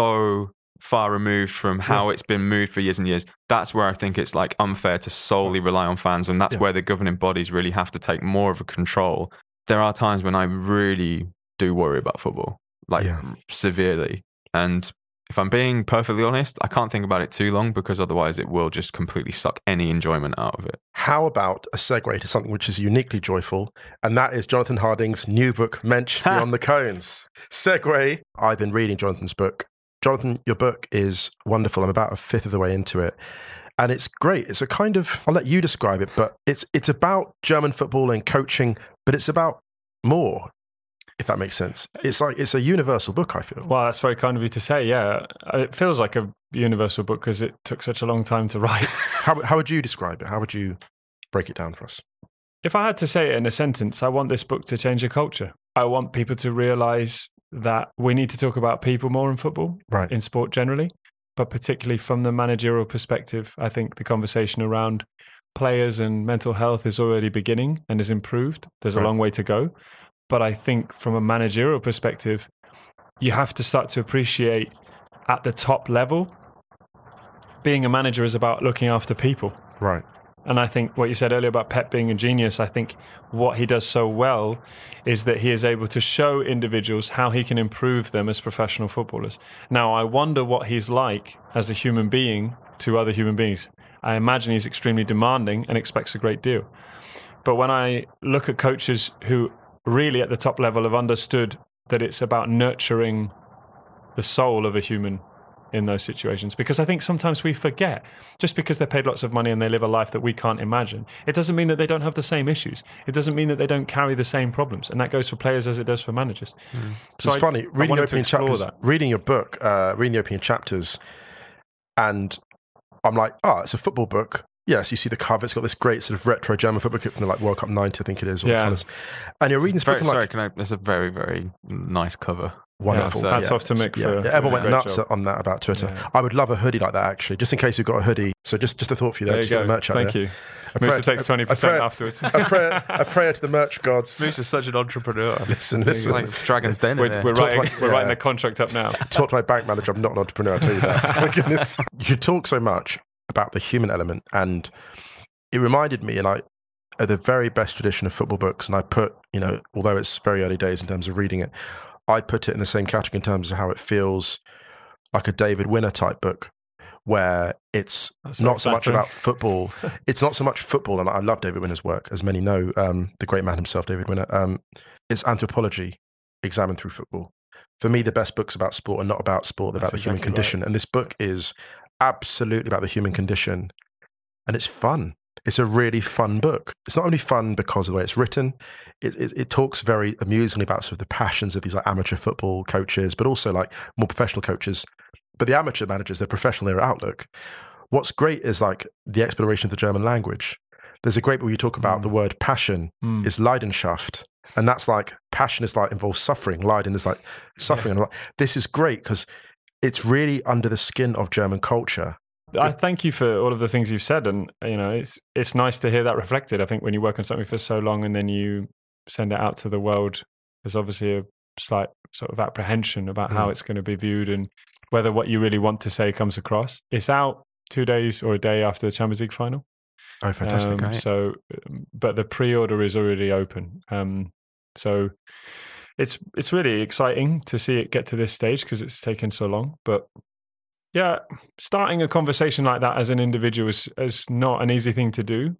so far removed from how yeah. it's been moved for years and years, that's where I think it's like unfair to solely rely on fans. And that's yeah. where the governing bodies really have to take more of a control. There are times when I really do worry about football, like yeah. severely. And if I'm being perfectly honest, I can't think about it too long because otherwise it will just completely suck any enjoyment out of it. How about a segue to something which is uniquely joyful, and that is Jonathan Harding's new book, Mensch Beyond the Cones. Segue, I've been reading Jonathan's book. Jonathan, your book is wonderful. I'm about a fifth of the way into it. And it's great. It's a kind of, I'll let you describe it, but it's it's about German football and coaching, but it's about more. If that makes sense. It's like, it's a universal book, I feel. Well, that's very kind of you to say, yeah. It feels like a universal book because it took such a long time to write. how, how would you describe it? How would you break it down for us? If I had to say it in a sentence, I want this book to change a culture. I want people to realise that we need to talk about people more in football, right. in sport generally, but particularly from the managerial perspective. I think the conversation around players and mental health is already beginning and has improved. There's right. a long way to go. But I think from a managerial perspective, you have to start to appreciate at the top level, being a manager is about looking after people. Right. And I think what you said earlier about Pep being a genius, I think what he does so well is that he is able to show individuals how he can improve them as professional footballers. Now, I wonder what he's like as a human being to other human beings. I imagine he's extremely demanding and expects a great deal. But when I look at coaches who really at the top level have understood that it's about nurturing the soul of a human in those situations. Because I think sometimes we forget, just because they're paid lots of money and they live a life that we can't imagine, it doesn't mean that they don't have the same issues. It doesn't mean that they don't carry the same problems. And that goes for players as it does for managers. Mm. So it's I, funny, reading your opening chapters, that. reading your book, uh, reading the opening chapters, and I'm like, oh, it's a football book. Yes, you see the cover. It's got this great sort of retro German football kit from the like World Cup ninety, I think it is. Or yeah. kind of, and you're reading this very, book. Sorry, like, can I? It's a very, very nice cover. Wonderful. Yeah, hats yeah. off to Mick. Yeah, for, yeah. for Everyone went nuts job. on that about Twitter. Yeah. I would love a hoodie like that, actually, just in case you've got a hoodie. So just, just a thought for you there. There you just go. The merch out Thank there. you. A Musa takes twenty percent afterwards. a, prayer, a prayer to the merch gods. Musa's such an entrepreneur. Listen, listen. Like Dragon's Den. We're, we're, writing, my, we're yeah. writing the contract up now. Talk to my bank manager. I'm not an entrepreneur, I'll tell you that. My goodness. You talk so much about the human element, and it reminded me, and I, of the very best tradition of football books, and I put, you know, although it's very early days in terms of reading it, I put it in the same category in terms of how it feels like a David Winner type book, where it's That's not so much flattering. about football. It's not so much football, and I love David Winner's work, as many know, um, the great man himself, David Winner. Um, it's anthropology examined through football. For me, the best books about sport are not about sport, they're That's about the human exactly condition. right. And this book is absolutely about the human condition, and it's fun. It's a really fun book. It's not only fun because of the way it's written. It, it, it talks very amusingly about sort of the passions of these like amateur football coaches, but also like more professional coaches. But the amateur managers, they're professional in their outlook. What's great is like the exploration of the German language. There's a great book where you talk about mm. the word passion mm. is Leidenschaft. And that's like, passion is like, involves suffering. Leiden is like suffering. Yeah. And this is great because it's really under the skin of German culture. I thank you for all of the things you've said. And, you know, it's it's nice to hear that reflected. I think when you work on something for so long and then you send it out to the world, there's obviously a slight sort of apprehension about mm. how it's going to be viewed and whether what you really want to say comes across. It's out two days or a day after the Champions League final. Oh, fantastic. Um, so, but the pre-order is already open. Um, so it's it's really exciting to see it get to this stage because it's taken so long. But yeah, starting a conversation like that as an individual is, is not an easy thing to do.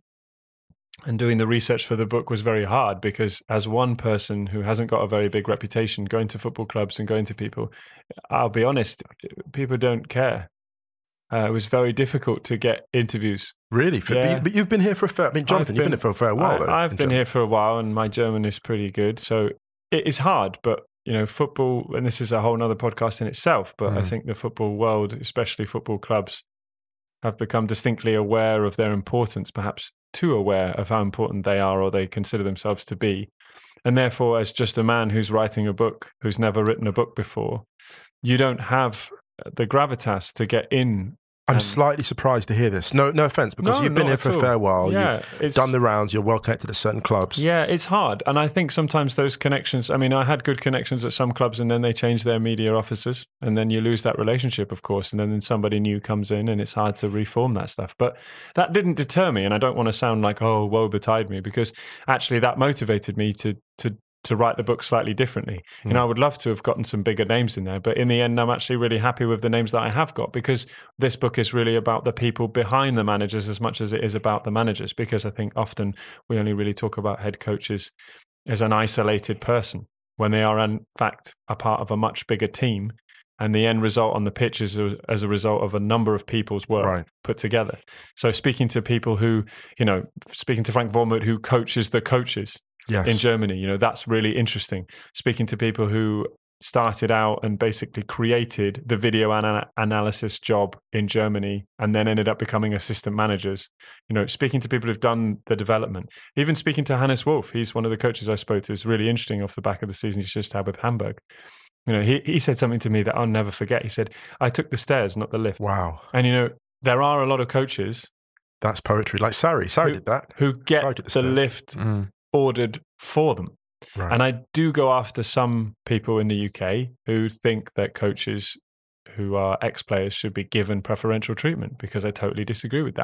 And doing the research for the book was very hard because as one person who hasn't got a very big reputation, going to football clubs and going to people, I'll be honest, people don't care. Uh, it was very difficult to get interviews. Really? For, yeah. But you've been here for a fair... I mean, Jonathan, been, you've been here for a fair while. I, though, I've been Germany. here for a while and my German is pretty good. So it is hard, but, you know, football, and this is a whole other podcast in itself, but mm. I think the football world, especially football clubs, have become distinctly aware of their importance, perhaps too aware of how important they are or they consider themselves to be. And therefore, as just a man who's writing a book, who's never written a book before, you don't have the gravitas to get in. I'm um, slightly surprised to hear this. No, no offense, because no, you've been here for a fair while. Yeah, you've done the rounds. You're well connected at certain clubs. Yeah, it's hard. And I think sometimes those connections, I mean, I had good connections at some clubs and then they change their media officers and then you lose that relationship, of course. And then, then somebody new comes in and it's hard to reform that stuff. But that didn't deter me. And I don't want to sound like, oh, woe betide me, because actually that motivated me to to to write the book slightly differently. Mm. You know, I would love to have gotten some bigger names in there, but in the end, I'm actually really happy with the names that I have got because this book is really about the people behind the managers as much as it is about the managers, because I think often we only really talk about head coaches as an isolated person when they are in fact a part of a much bigger team. And the end result on the pitch is as a result of a number of people's work right. put together. So speaking to people who, you know, speaking to Frank Wormuth, who coaches the coaches, Yes. in Germany, you know, that's really interesting. Speaking to people who started out and basically created the video ana- analysis job in Germany and then ended up becoming assistant managers, you know, speaking to people who've done the development, even speaking to Hannes Wolf, he's one of the coaches I spoke to, is really interesting off the back of the season he's just had with Hamburg. You know, he, he said something to me that I'll never forget. He said, I took the stairs, not the lift. Wow. And, you know, there are a lot of coaches. That's poetry. Like Sarri. Sarri who, did that. Who get the, the lift mm. ordered for them. Right. And I do go after some people in the U K who think that coaches who are ex-players should be given preferential treatment, because I totally disagree with that.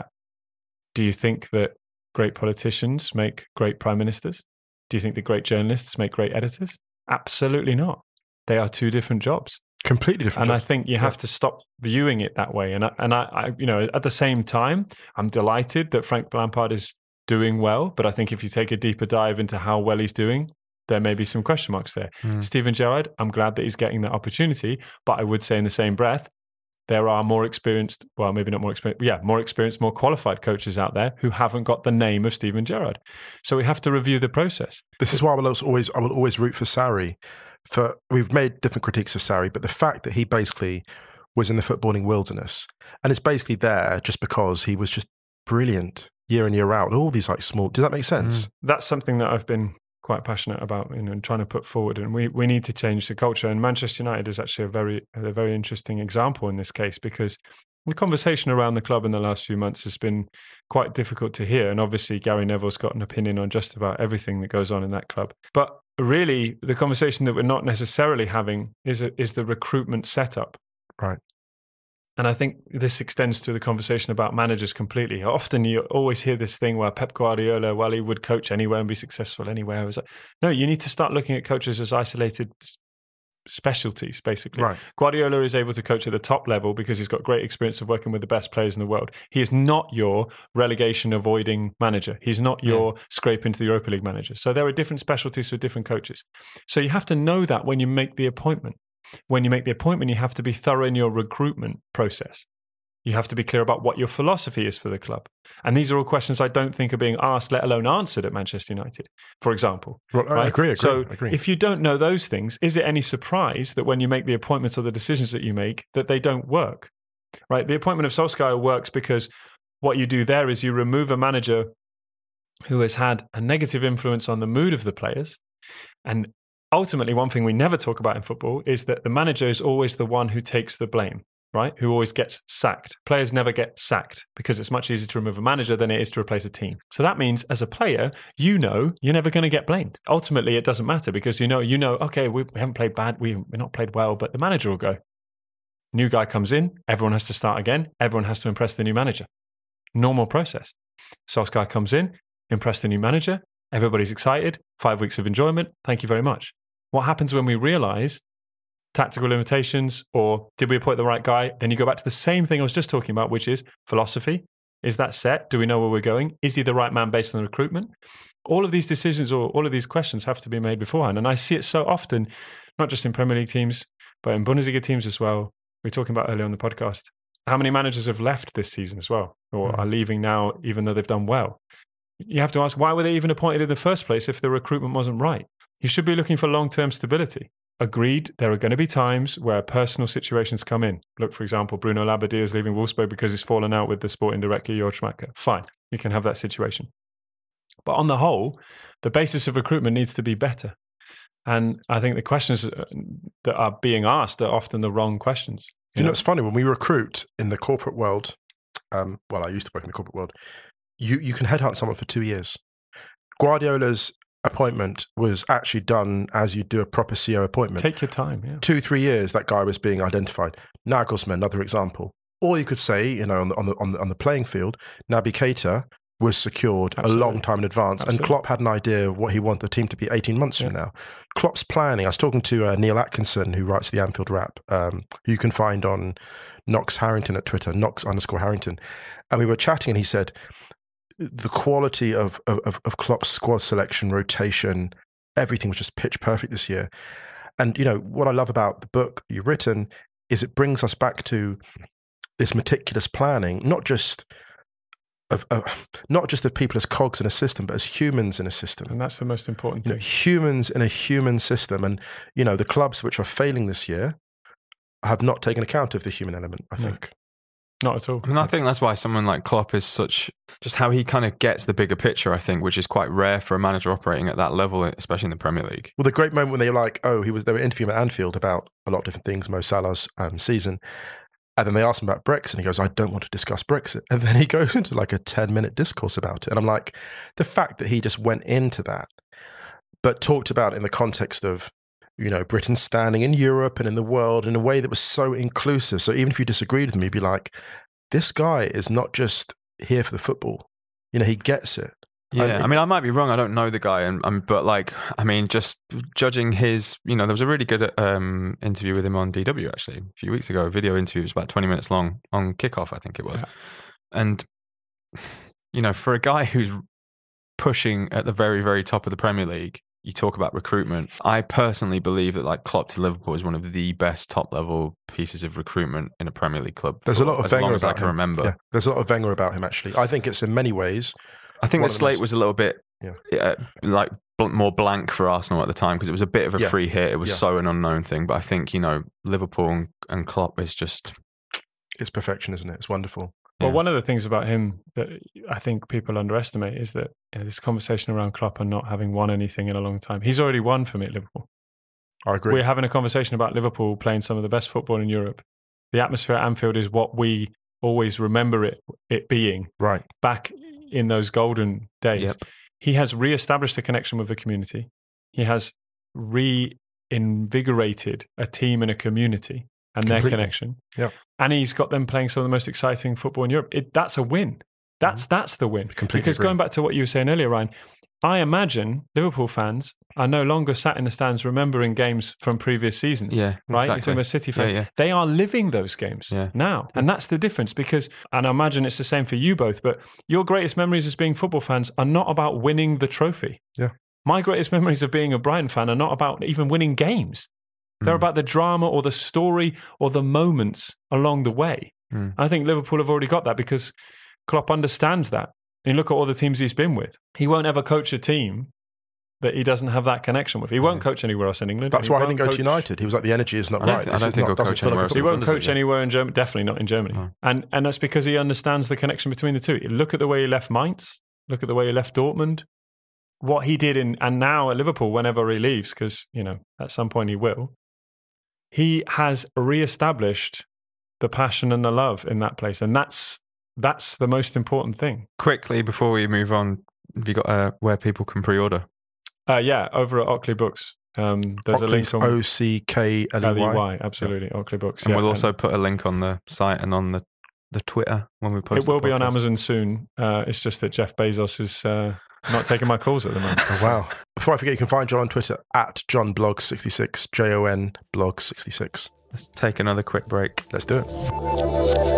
Do you think that great politicians make great prime ministers? Do you think that great journalists make great editors? Absolutely not. They are two different jobs. Completely different and jobs. I think you yeah. have to stop viewing it that way. And I, and I, I, you know, at the same time, I'm delighted that Frank Lampard is doing well, but I think if you take a deeper dive into how well he's doing, there may be some question marks there. Mm. Steven Gerrard, I'm glad that he's getting that opportunity, but I would say in the same breath, there are more experienced, well, maybe not more experienced, yeah, more experienced, more qualified coaches out there who haven't got the name of Steven Gerrard. So we have to review the process. This is why I will always, I will always root for Sarri. For we've made different critiques of Sarri, but the fact that he basically was in the footballing wilderness, and it's basically there just because he was just brilliant year in, year out. All these like small, does that make sense? Mm. That's something that I've been quite passionate about, you know, and trying to put forward. And we, we need to change the culture. And Manchester United is actually a very a very interesting example in this case, because the conversation around the club in the last few months has been quite difficult to hear. And obviously Gary Neville's got an opinion on just about everything that goes on in that club. But really, the conversation that we're not necessarily having is a, is the recruitment setup. Right. And I think this extends to the conversation about managers completely. Often you always hear this thing where Pep Guardiola, well, he would coach anywhere and be successful anywhere. I was like, no, you need to start looking at coaches as isolated specialties, basically. Right. Guardiola is able to coach at the top level because he's got great experience of working with the best players in the world. He is not your relegation avoiding manager. He's not your yeah. scrape into the Europa League manager. So there are different specialties for different coaches. So you have to know that when you make the appointment. When you make the appointment, you have to be thorough in your recruitment process. You have to be clear about what your philosophy is for the club. And these are all questions I don't think are being asked, let alone answered at Manchester United, for example. Well, I right? agree, agree, so agree. if you don't know those things, is it any surprise that when you make the appointments or the decisions that you make, that they don't work? Right? The appointment of Solskjaer works because what you do there is you remove a manager who has had a negative influence on the mood of the players. And ultimately, one thing we never talk about in football is that the manager is always the one who takes the blame. Right? Who always gets sacked. Players never get sacked because it's much easier to remove a manager than it is to replace a team. So that means as a player, you know you're never going to get blamed. Ultimately, it doesn't matter because you know, you know, okay, we, we haven't played bad, we, we've not played well, but the manager will go. New guy comes in, everyone has to start again, everyone has to impress the new manager. Normal process. Solskjaer comes in, impress the new manager, everybody's excited, five weeks of enjoyment, thank you very much. What happens when we realise tactical limitations, or did we appoint the right guy? Then you go back to the same thing I was just talking about, which is philosophy. Is that set? Do we know where we're going? Is he the right man based on the recruitment? All of these decisions or all of these questions have to be made beforehand. And I see it so often, not just in Premier League teams, but in Bundesliga teams as well. We were talking about earlier on the podcast. How many managers have left this season as well, or mm. are leaving now, even though they've done well? You have to ask, why were they even appointed in the first place if the recruitment wasn't right? You should be looking for long-term stability. Agreed, there are going to be times where personal situations come in. Look, for example, Bruno Labbadia is leaving Wolfsburg because he's fallen out with the sporting director, Jörg Schmadtke. Fine, you can have that situation. But on the whole, the basis of recruitment needs to be better. And I think the questions that are being asked are often the wrong questions. You, you know, know, it's funny, when we recruit in the corporate world, um, well, I used to work in the corporate world, you, you can headhunt someone for two years. Guardiola's appointment was actually done as you do a proper C E O appointment. Take your time, yeah. Two, three years, that guy was being identified. Nagelsmann, another example. Or you could say, you know, on the on the on the, on the playing field, Naby Keita was secured Absolutely. a long time in advance, Absolutely. and Klopp had an idea of what he wanted the team to be eighteen months yeah. from now. Klopp's planning. I was talking to uh, Neil Atkinson, who writes the Anfield Wrap, um, who you can find on Knox Harrington at Twitter, Knox underscore Harrington, and we were chatting, and he said, the quality of, of, of Klopp's squad selection, rotation, everything was just pitch perfect this year. And, you know, what I love about the book you've written is it brings us back to this meticulous planning, not just of, of not just of people as cogs in a system, but as humans in a system. And that's the most important you thing. Know, humans in a human system. And, you know, the clubs which are failing this year have not taken account of the human element, I think. No. Not at all. I mean, I think that's why someone like Klopp is such, just how he kind of gets the bigger picture, I think, which is quite rare for a manager operating at that level, especially in the Premier League. Well, the great moment when they were like, oh, he was, they were interviewing at Anfield about a lot of different things, Mo Salah's um, season. And then they asked him about Brexit, and he goes, I don't want to discuss Brexit. And then he goes into like a ten-minute discourse about it. And I'm like, the fact that he just went into that, but talked about it in the context of, you know, Britain's standing in Europe and in the world in a way that was so inclusive. So even if you disagreed with him, you'd be like, this guy is not just here for the football. You know, he gets it. Yeah, I, I mean, I might be wrong. I don't know the guy, and um, but like, I mean, just judging his, you know, there was a really good um, interview with him on D W actually a few weeks ago. A video interview, it was about twenty minutes long on Kickoff, I think it was. Yeah. And you know, for a guy who's pushing at the very, very top of the Premier League, you talk about recruitment. I personally believe that like Klopp to Liverpool is one of the best top level pieces of recruitment in a Premier League club. There's for, a lot of as Wenger long as about I can him. remember. Yeah. There's a lot of Wenger about him actually. I think it's in many ways. I think the slate the most, was a little bit yeah. uh, like bl- more blank for Arsenal at the time because it was a bit of a yeah. free hit. It was yeah. so an unknown thing. But I think, you know, Liverpool and, and Klopp is just... It's perfection, isn't it? It's wonderful. Well, yeah. one of the things about him that I think people underestimate is that you know, this conversation around Klopp and not having won anything in a long time. He's already won for me at Liverpool. I agree. We're having a conversation about Liverpool playing some of the best football in Europe. The atmosphere at Anfield is what we always remember it it being. Right. Back in those golden days. Yep. He has re-established a connection with the community. He has reinvigorated a team and a community and Completely. their connection. Yeah. And he's got them playing some of the most exciting football in Europe. It, that's a win. That's mm-hmm. that's the win. Completely because agree. going back to what you were saying earlier, Ryan, I imagine Liverpool fans are no longer sat in the stands remembering games from previous seasons. Yeah, right. exactly. You're talking about City fans. Yeah, yeah. They are living those games yeah. now, and that's the difference. Because, and I imagine it's the same for you both. But your greatest memories as being football fans are not about winning the trophy. Yeah. My greatest memories of being a Brighton fan are not about even winning games. They're mm. about the drama or the story or the moments along the way. Mm. I think Liverpool have already got that because Klopp understands that. And look at all the teams he's been with. He won't ever coach a team that he doesn't have that connection with. He won't coach anywhere else in England. That's he why I didn't won't go coach, to United. He was like, the energy is not I don't right. think- I This don't is think not- he'll doesn't coach feel like a anywhere else. He football won't does it, coach yeah. anywhere in Germany. Definitely not in Germany. No. And and that's because he understands the connection between the two. Look at the way he left Mainz. Look at the way he left Dortmund. What he did in and now at Liverpool, whenever he leaves, because you know at some point he will. He has re-established the passion and the love in that place, and that's that's the most important thing. Quickly, before we move on, have you got uh, where people can pre-order? Uh, yeah, over at Oakley Books. Um, there's Oakley's a link on O C K L E Y. L E Y, absolutely, Oakley Books. And yeah. we'll also put a link on the site and on the, the Twitter when we post It will the be on podcast. Amazon soon. Uh, it's just that Jeff Bezos is uh, not taking my calls at the moment. Oh, wow. Before I forget, you can find John on Twitter at John Blog sixty-six, J O N Blog sixty-six. Let's take another quick break. Let's do it.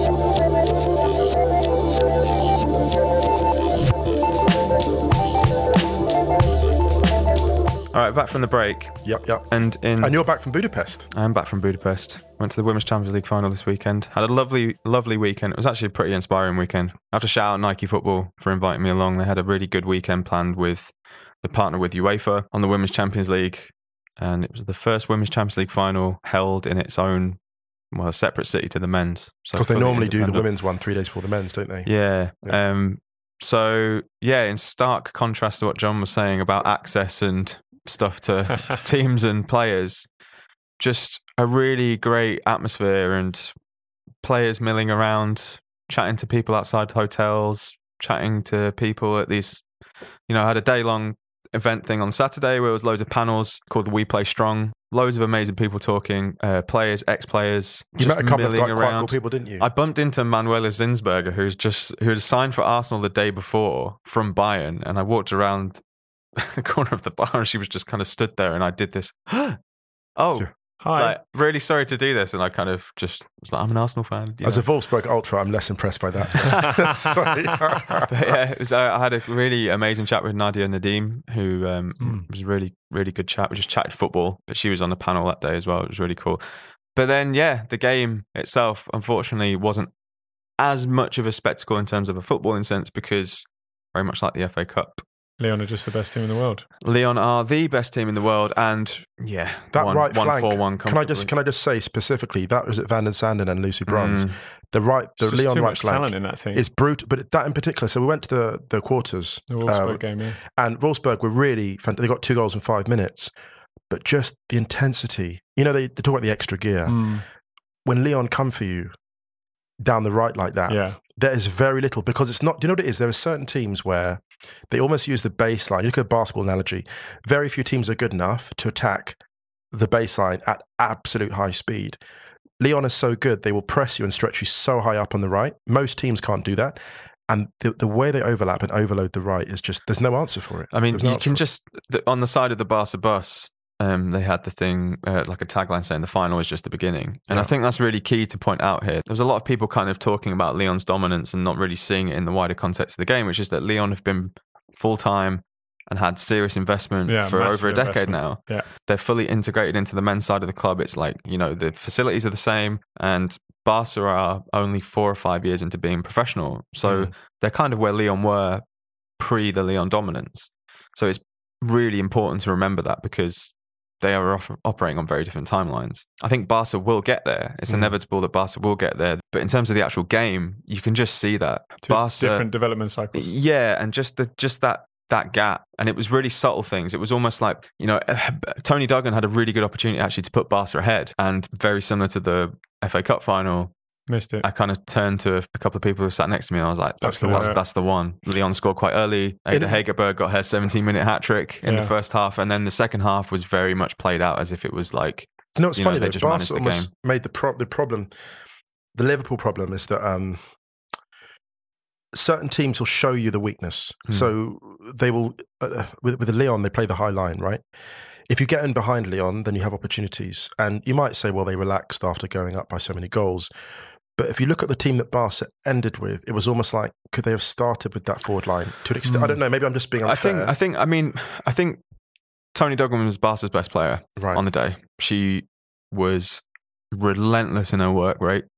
All right, back from the break. Yep, yep. And in And you're back from Budapest. I'm back from Budapest. Went to the Women's Champions League final this weekend. Had a lovely, lovely weekend. It was actually a pretty inspiring weekend. I have to shout out Nike Football for inviting me along. They had a really good weekend planned with the partner with UEFA on the Women's Champions League. And it was the first Women's Champions League final held in its own, well, a separate city to the men's. So Because they fully normally do the independent. women's one three days before the men's, don't they? Yeah. Yeah. Um, so, yeah, in stark contrast to what John was saying about access and stuff to teams and players, just a really great atmosphere and players milling around, chatting to people outside hotels, chatting to people at these, you know, I had a day-long event thing on Saturday where there was loads of panels called the We Play Strong, loads of amazing people talking, uh, players, ex-players, You just met a couple of milling quite, quite around. cool people, didn't you? I bumped into Manuela Zinsberger, who's just who had signed for Arsenal the day before from Bayern, and I walked around the corner of the bar, and she was just kind of stood there, and I did this. oh, Sure. Hi. like, really sorry to do this, and I kind of just was like, I'm an Arsenal fan. you As know. a Wolfsburg ultra, I'm less impressed by that. Sorry. But yeah, it was, uh, I had a really amazing chat with Nadia Nadim, who um, Mm. was a really, really good chat. We just chatted football, but she was on the panel that day as well. It was really cool. But then, yeah, the game itself, unfortunately, wasn't as much of a spectacle in terms of a footballing sense because very much like the F A Cup, Leon are just the best team in the world. Leon are the best team in the world, and yeah, That won, right won flank. four one Can I just can I just say specifically that was at Van den Sanden and Lucy Bronze. Mm. The right, the There's just Leon too right much flank talent in that team. is brutal. But that in particular, so we went to the the quarters, The Wolfsburg um, game, yeah. and Wolfsburg were really fant- they got two goals in five minutes, but just the intensity. You know, they, they talk about the extra gear. Mm, When Leon come for you down the right like that, yeah. there is very little because it's not. Do you know what it is? There are certain teams where they almost use the baseline. You look at a basketball analogy. Very few teams are good enough to attack the baseline at absolute high speed. Leon is so good; they will press you and stretch you so high up on the right. Most teams can't do that, and the the way they overlap and overload the right is just there's no answer for it. I mean, There's no you answer can for it. just the, on the side of the Barca bus. Um, they had the thing uh, like a tagline saying the final is just the beginning, and Yeah. I think that's really key to point out here. There was a lot of people kind of talking about Leon's dominance and not really seeing it in the wider context of the game, which is that Leon have been full time and had serious investment Yeah, for massive over a decade investment. now. Yeah. They're fully integrated into the men's side of the club. It's like, you know, the facilities are the same, and Barca are only four or five years into being professional, so Mm. they're kind of where Leon were pre the Leon dominance. So it's really important to remember that because they are off- operating on very different timelines. I think Barca will get there. It's Mm. inevitable that Barca will get there. But in terms of the actual game, you can just see that. Two Barca, different development cycles. yeah, and just the just that that gap. And it was really subtle things. It was almost like, you know, Tony Duggan had a really good opportunity actually to put Barca ahead. And very similar to the F A Cup final, Missed it. I kind of turned to a couple of people who sat next to me and I was like, That's that's, the that's, one. that's the one. Leon scored quite early. Ada In- Hegerberg got her seventeen-minute hat-trick in Yeah. the first half. And then the second half was very much played out as if it was like, You know what's you know, funny they though? just managed Barca the almost game. made the pro- the problem. The Liverpool problem is that um, certain teams will show you the weakness. Hmm. So they will uh, with with the Leon they play the high line, right? If you get in behind Leon, then you have opportunities, and you might say, well, they relaxed after going up by so many goals. But if you look at the team that Barca ended with, it was almost like could they have started with that forward line to an extent? I don't know. Maybe I'm just being I unfair. think, I think, I mean, I think Tony Duggan was Barca's best player right. on the day. She was relentless in her work rate.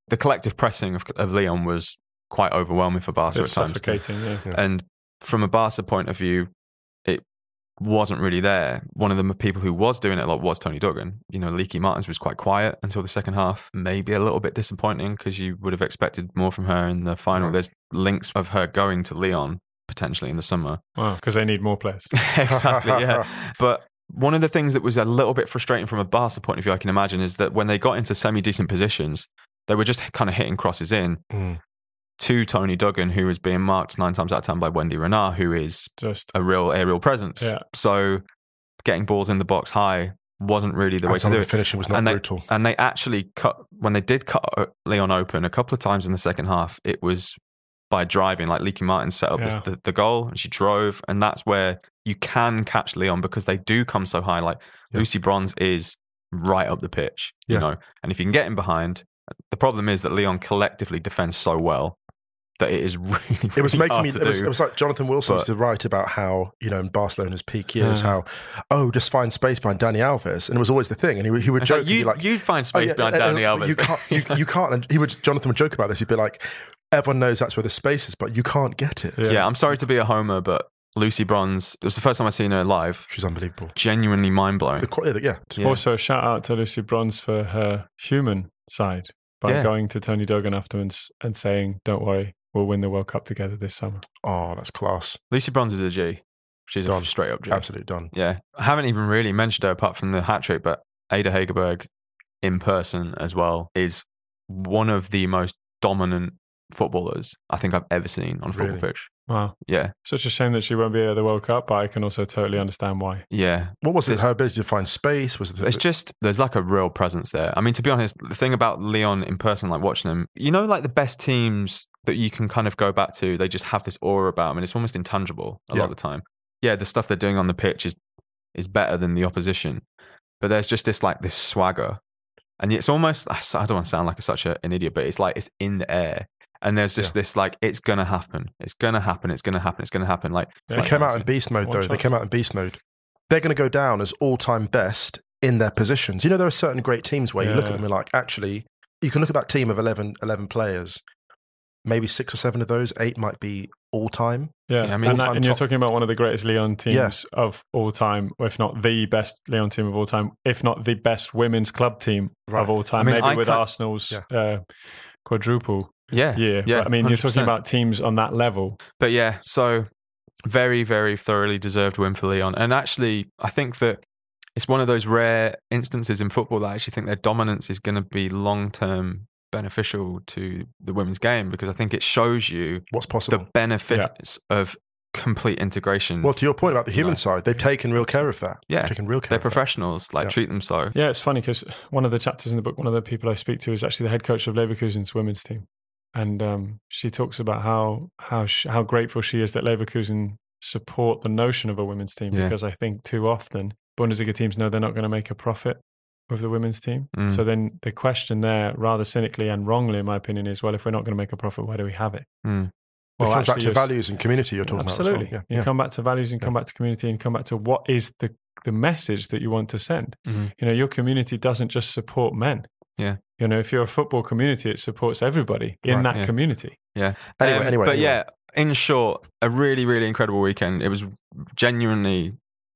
the collective pressing of, of Lyon was quite overwhelming for Barca It's at times. suffocating, yeah. Yeah. And from a Barca point of view, it wasn't really there. One of the people who was doing it a lot was Tony Duggan. You know, Leaky Martins was quite quiet until the second half. Maybe a little bit disappointing because you would have expected more from her in the final. There's links of her going to Lyon potentially in the summer. Wow, because they need more players. Exactly, yeah. But one of the things that was a little bit frustrating from a Barca point of view, I can imagine, is that when they got into semi-decent positions, they were just kind of hitting crosses in Mm. to Tony Duggan, who was being marked nine times out of ten by Wendy Renard, who is Just a real aerial presence. Yeah. So getting balls in the box high wasn't really the way And to some do of it. the finishing was not and they, brutal. And they actually cut, when they did cut Lyon open a couple of times in the second half, it was by driving. Like Leaky Martin set up Yeah. this, the, the goal and she drove. And that's where you can catch Lyon because they do come so high. Like Yeah. Lucy Bronze is right up the pitch, you Yeah. know. And if you can get in behind, the problem is that Lyon collectively defends so well that it is really, really It was making hard me. to It was, do. it was like Jonathan Wilson But- used to write about how, you know, in Barcelona's peak years, Yeah. how oh, just find space behind Dani Alves, and it was always the thing. And he would he would It's joke like, and be you, like, you'd find "Oh, space yeah, behind uh, uh, Dani Alves. You can't. You, you can't." And he would. Jonathan would joke about this. He'd be like, "Everyone knows that's where the space is, but you can't get it." Yeah. Yeah, I'm sorry to be a homer, but Lucy Bronze, it was the first time I've seen her live. She's unbelievable. Genuinely mind blowing. The, qu- yeah, Yeah. Also, a shout out to Lucy Bronze for her human side by Yeah. going to Tony Duggan afterwards and saying, "Don't worry, we'll win the World Cup together this summer." oh, that's class. Lucy Bronze is a G. She's Done. a straight up G. Absolutely done. Yeah. I haven't even really mentioned her apart from the hat trick, but Ada Hegerberg in person as well is one of the most dominant footballers I think I've ever seen on a football Really? pitch. Wow, Yeah. such a shame that she won't be at the World Cup, but I can also totally understand why. Yeah. What was it? This- Her ability to find space was it? It's just, there's like a real presence there. I mean, to be honest, the thing about Lyon in person, like watching them, you know, like the best teams that you can kind of go back to, they just have this aura about them and it's almost intangible a Yeah. lot of the time. Yeah, the stuff they're doing on the pitch is is better than the opposition. But there's just this like this swagger. And it's almost, I don't want to sound like such a, an idiot, but it's like it's in the air. And there's just Yeah. this like, it's going to happen. It's going to happen. It's going to happen. It's going to happen. Like, it's They like came out dancing. in beast mode, One though. They chance. came out in beast mode. They're going to go down as all-time best in their positions. You know, there are certain great teams where you look at Yeah. them and you're like, actually, you can look at that team of eleven, eleven players. Maybe six or seven of those, eight might be all-time. Yeah, Yeah, I mean, and, that- all-time and you're top- talking about one of the greatest Lyon teams Yeah. of all time, if not the best Lyon team of all time, if not the best women's club team Right. of all time, I mean, maybe I with can't- Arsenal's Yeah. uh, quadruple Yeah. year. Yeah. But, I mean, one hundred you're talking percent. about teams on that level. But yeah, so very, very thoroughly deserved win for Lyon. And actually, I think that it's one of those rare instances in football that I actually think their dominance is going to be long term beneficial to the women's game because I think it shows you What's the possible? benefits of complete integration. Well, to your point about the human No. side, they've taken real care of that. Yeah. They've taken real care They're of that. professionals, like Yeah. treat them so. Yeah, it's funny because one of the chapters in the book, one of the people I speak to is actually the head coach of Leverkusen's women's team. And um, she talks about how how sh- how grateful she is that Leverkusen support the notion of a women's team Yeah. because I think too often Bundesliga teams know they're not going to make a profit with the women's team. Mm. So then the question there, rather cynically and wrongly, in my opinion, is, well, if we're not going to make a profit, why do we have it? Mm. Well, it comes back actually, to you're- values and community you're talking Absolutely. about as well. You Yeah. come back to values and come back to community and come back to what is the, the message that you want to send. Mhm. You know, your community doesn't just support men. Yeah. You know, if you're a football community, it supports everybody in Right, that yeah. community. Yeah. Anyway, Um, anyway, But anyway. yeah, in short, a really, really incredible weekend. It was genuinely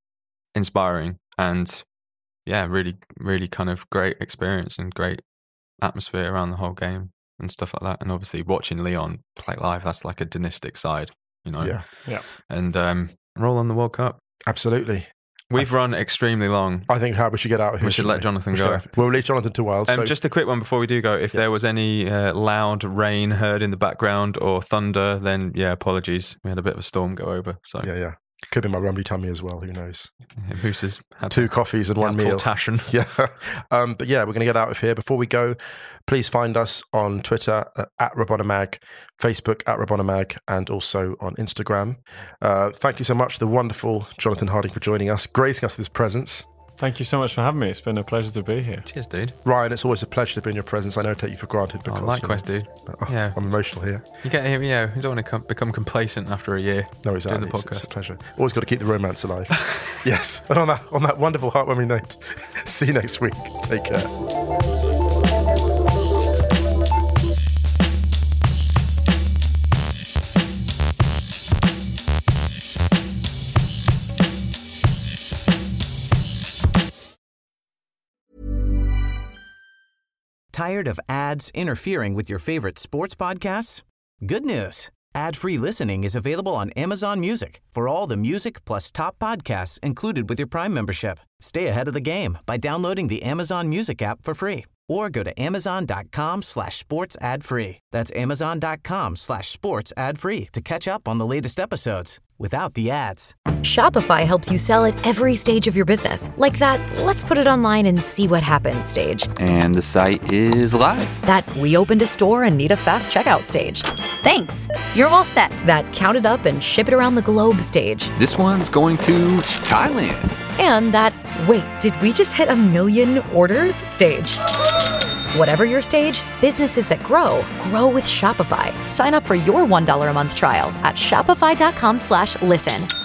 inspiring and yeah, really, really kind of great experience and great atmosphere around the whole game and stuff like that. And obviously watching Lyon play live, that's like a dynastic side, you know? Yeah. Yeah. And um, roll on the World Cup. Absolutely. We've run extremely long. I think how we should get out of here. We should shouldn't let Jonathan We should go. get out- We'll release Jonathan to Wales. Um, so just a quick one before we do go. If Yeah. there was any uh, loud rain heard in the background or thunder, then yeah, apologies. We had a bit of a storm go over. So yeah, yeah. Could be my rumbly tummy as well. Who knows? Moose has had Two coffees and one full meal. Taschen. Yeah. Um, but yeah, we're going to get out of here. Before we go, please find us on Twitter uh, at Rabonamag, Facebook at Rabonamag, and also on Instagram. Uh, thank you so much, the wonderful Jonathan Harding, for joining us, gracing us with his presence. Thank you so much for having me. It's been a pleasure to be here. Cheers, dude. Ryan, it's always a pleasure to be in your presence. I know I take you for granted Oh, because likewise, you know, dude. oh, Yeah. I'm emotional here. You get here, yeah. You don't want to come, become complacent after a year. No, exactly. Doing the It's, it's a podcast. pleasure. Always got to keep the romance alive. Yes. And on that on that wonderful heartwarming note, see you next week. Take care. Tired of ads interfering with your favorite sports podcasts? Good news. Ad-free listening is available on Amazon Music for all the music plus top podcasts included with your Prime membership. Stay ahead of the game by downloading the Amazon Music app for free or go to amazon.com slash sports ad free. That's amazon.com slash sports ad free to catch up on the latest episodes without the ads. Shopify helps you sell at every stage of your business. Like that, let's put it online and see what happens stage. And the site is live. That we opened a store and need a fast checkout stage. Thanks. You're all set. That count it up and ship it around the globe stage. This one's going to Thailand. And that, wait, did we just hit a million orders stage? Whatever your stage, businesses that grow, grow with Shopify. Sign up for your one dollar a month trial at shopify.com slash listen.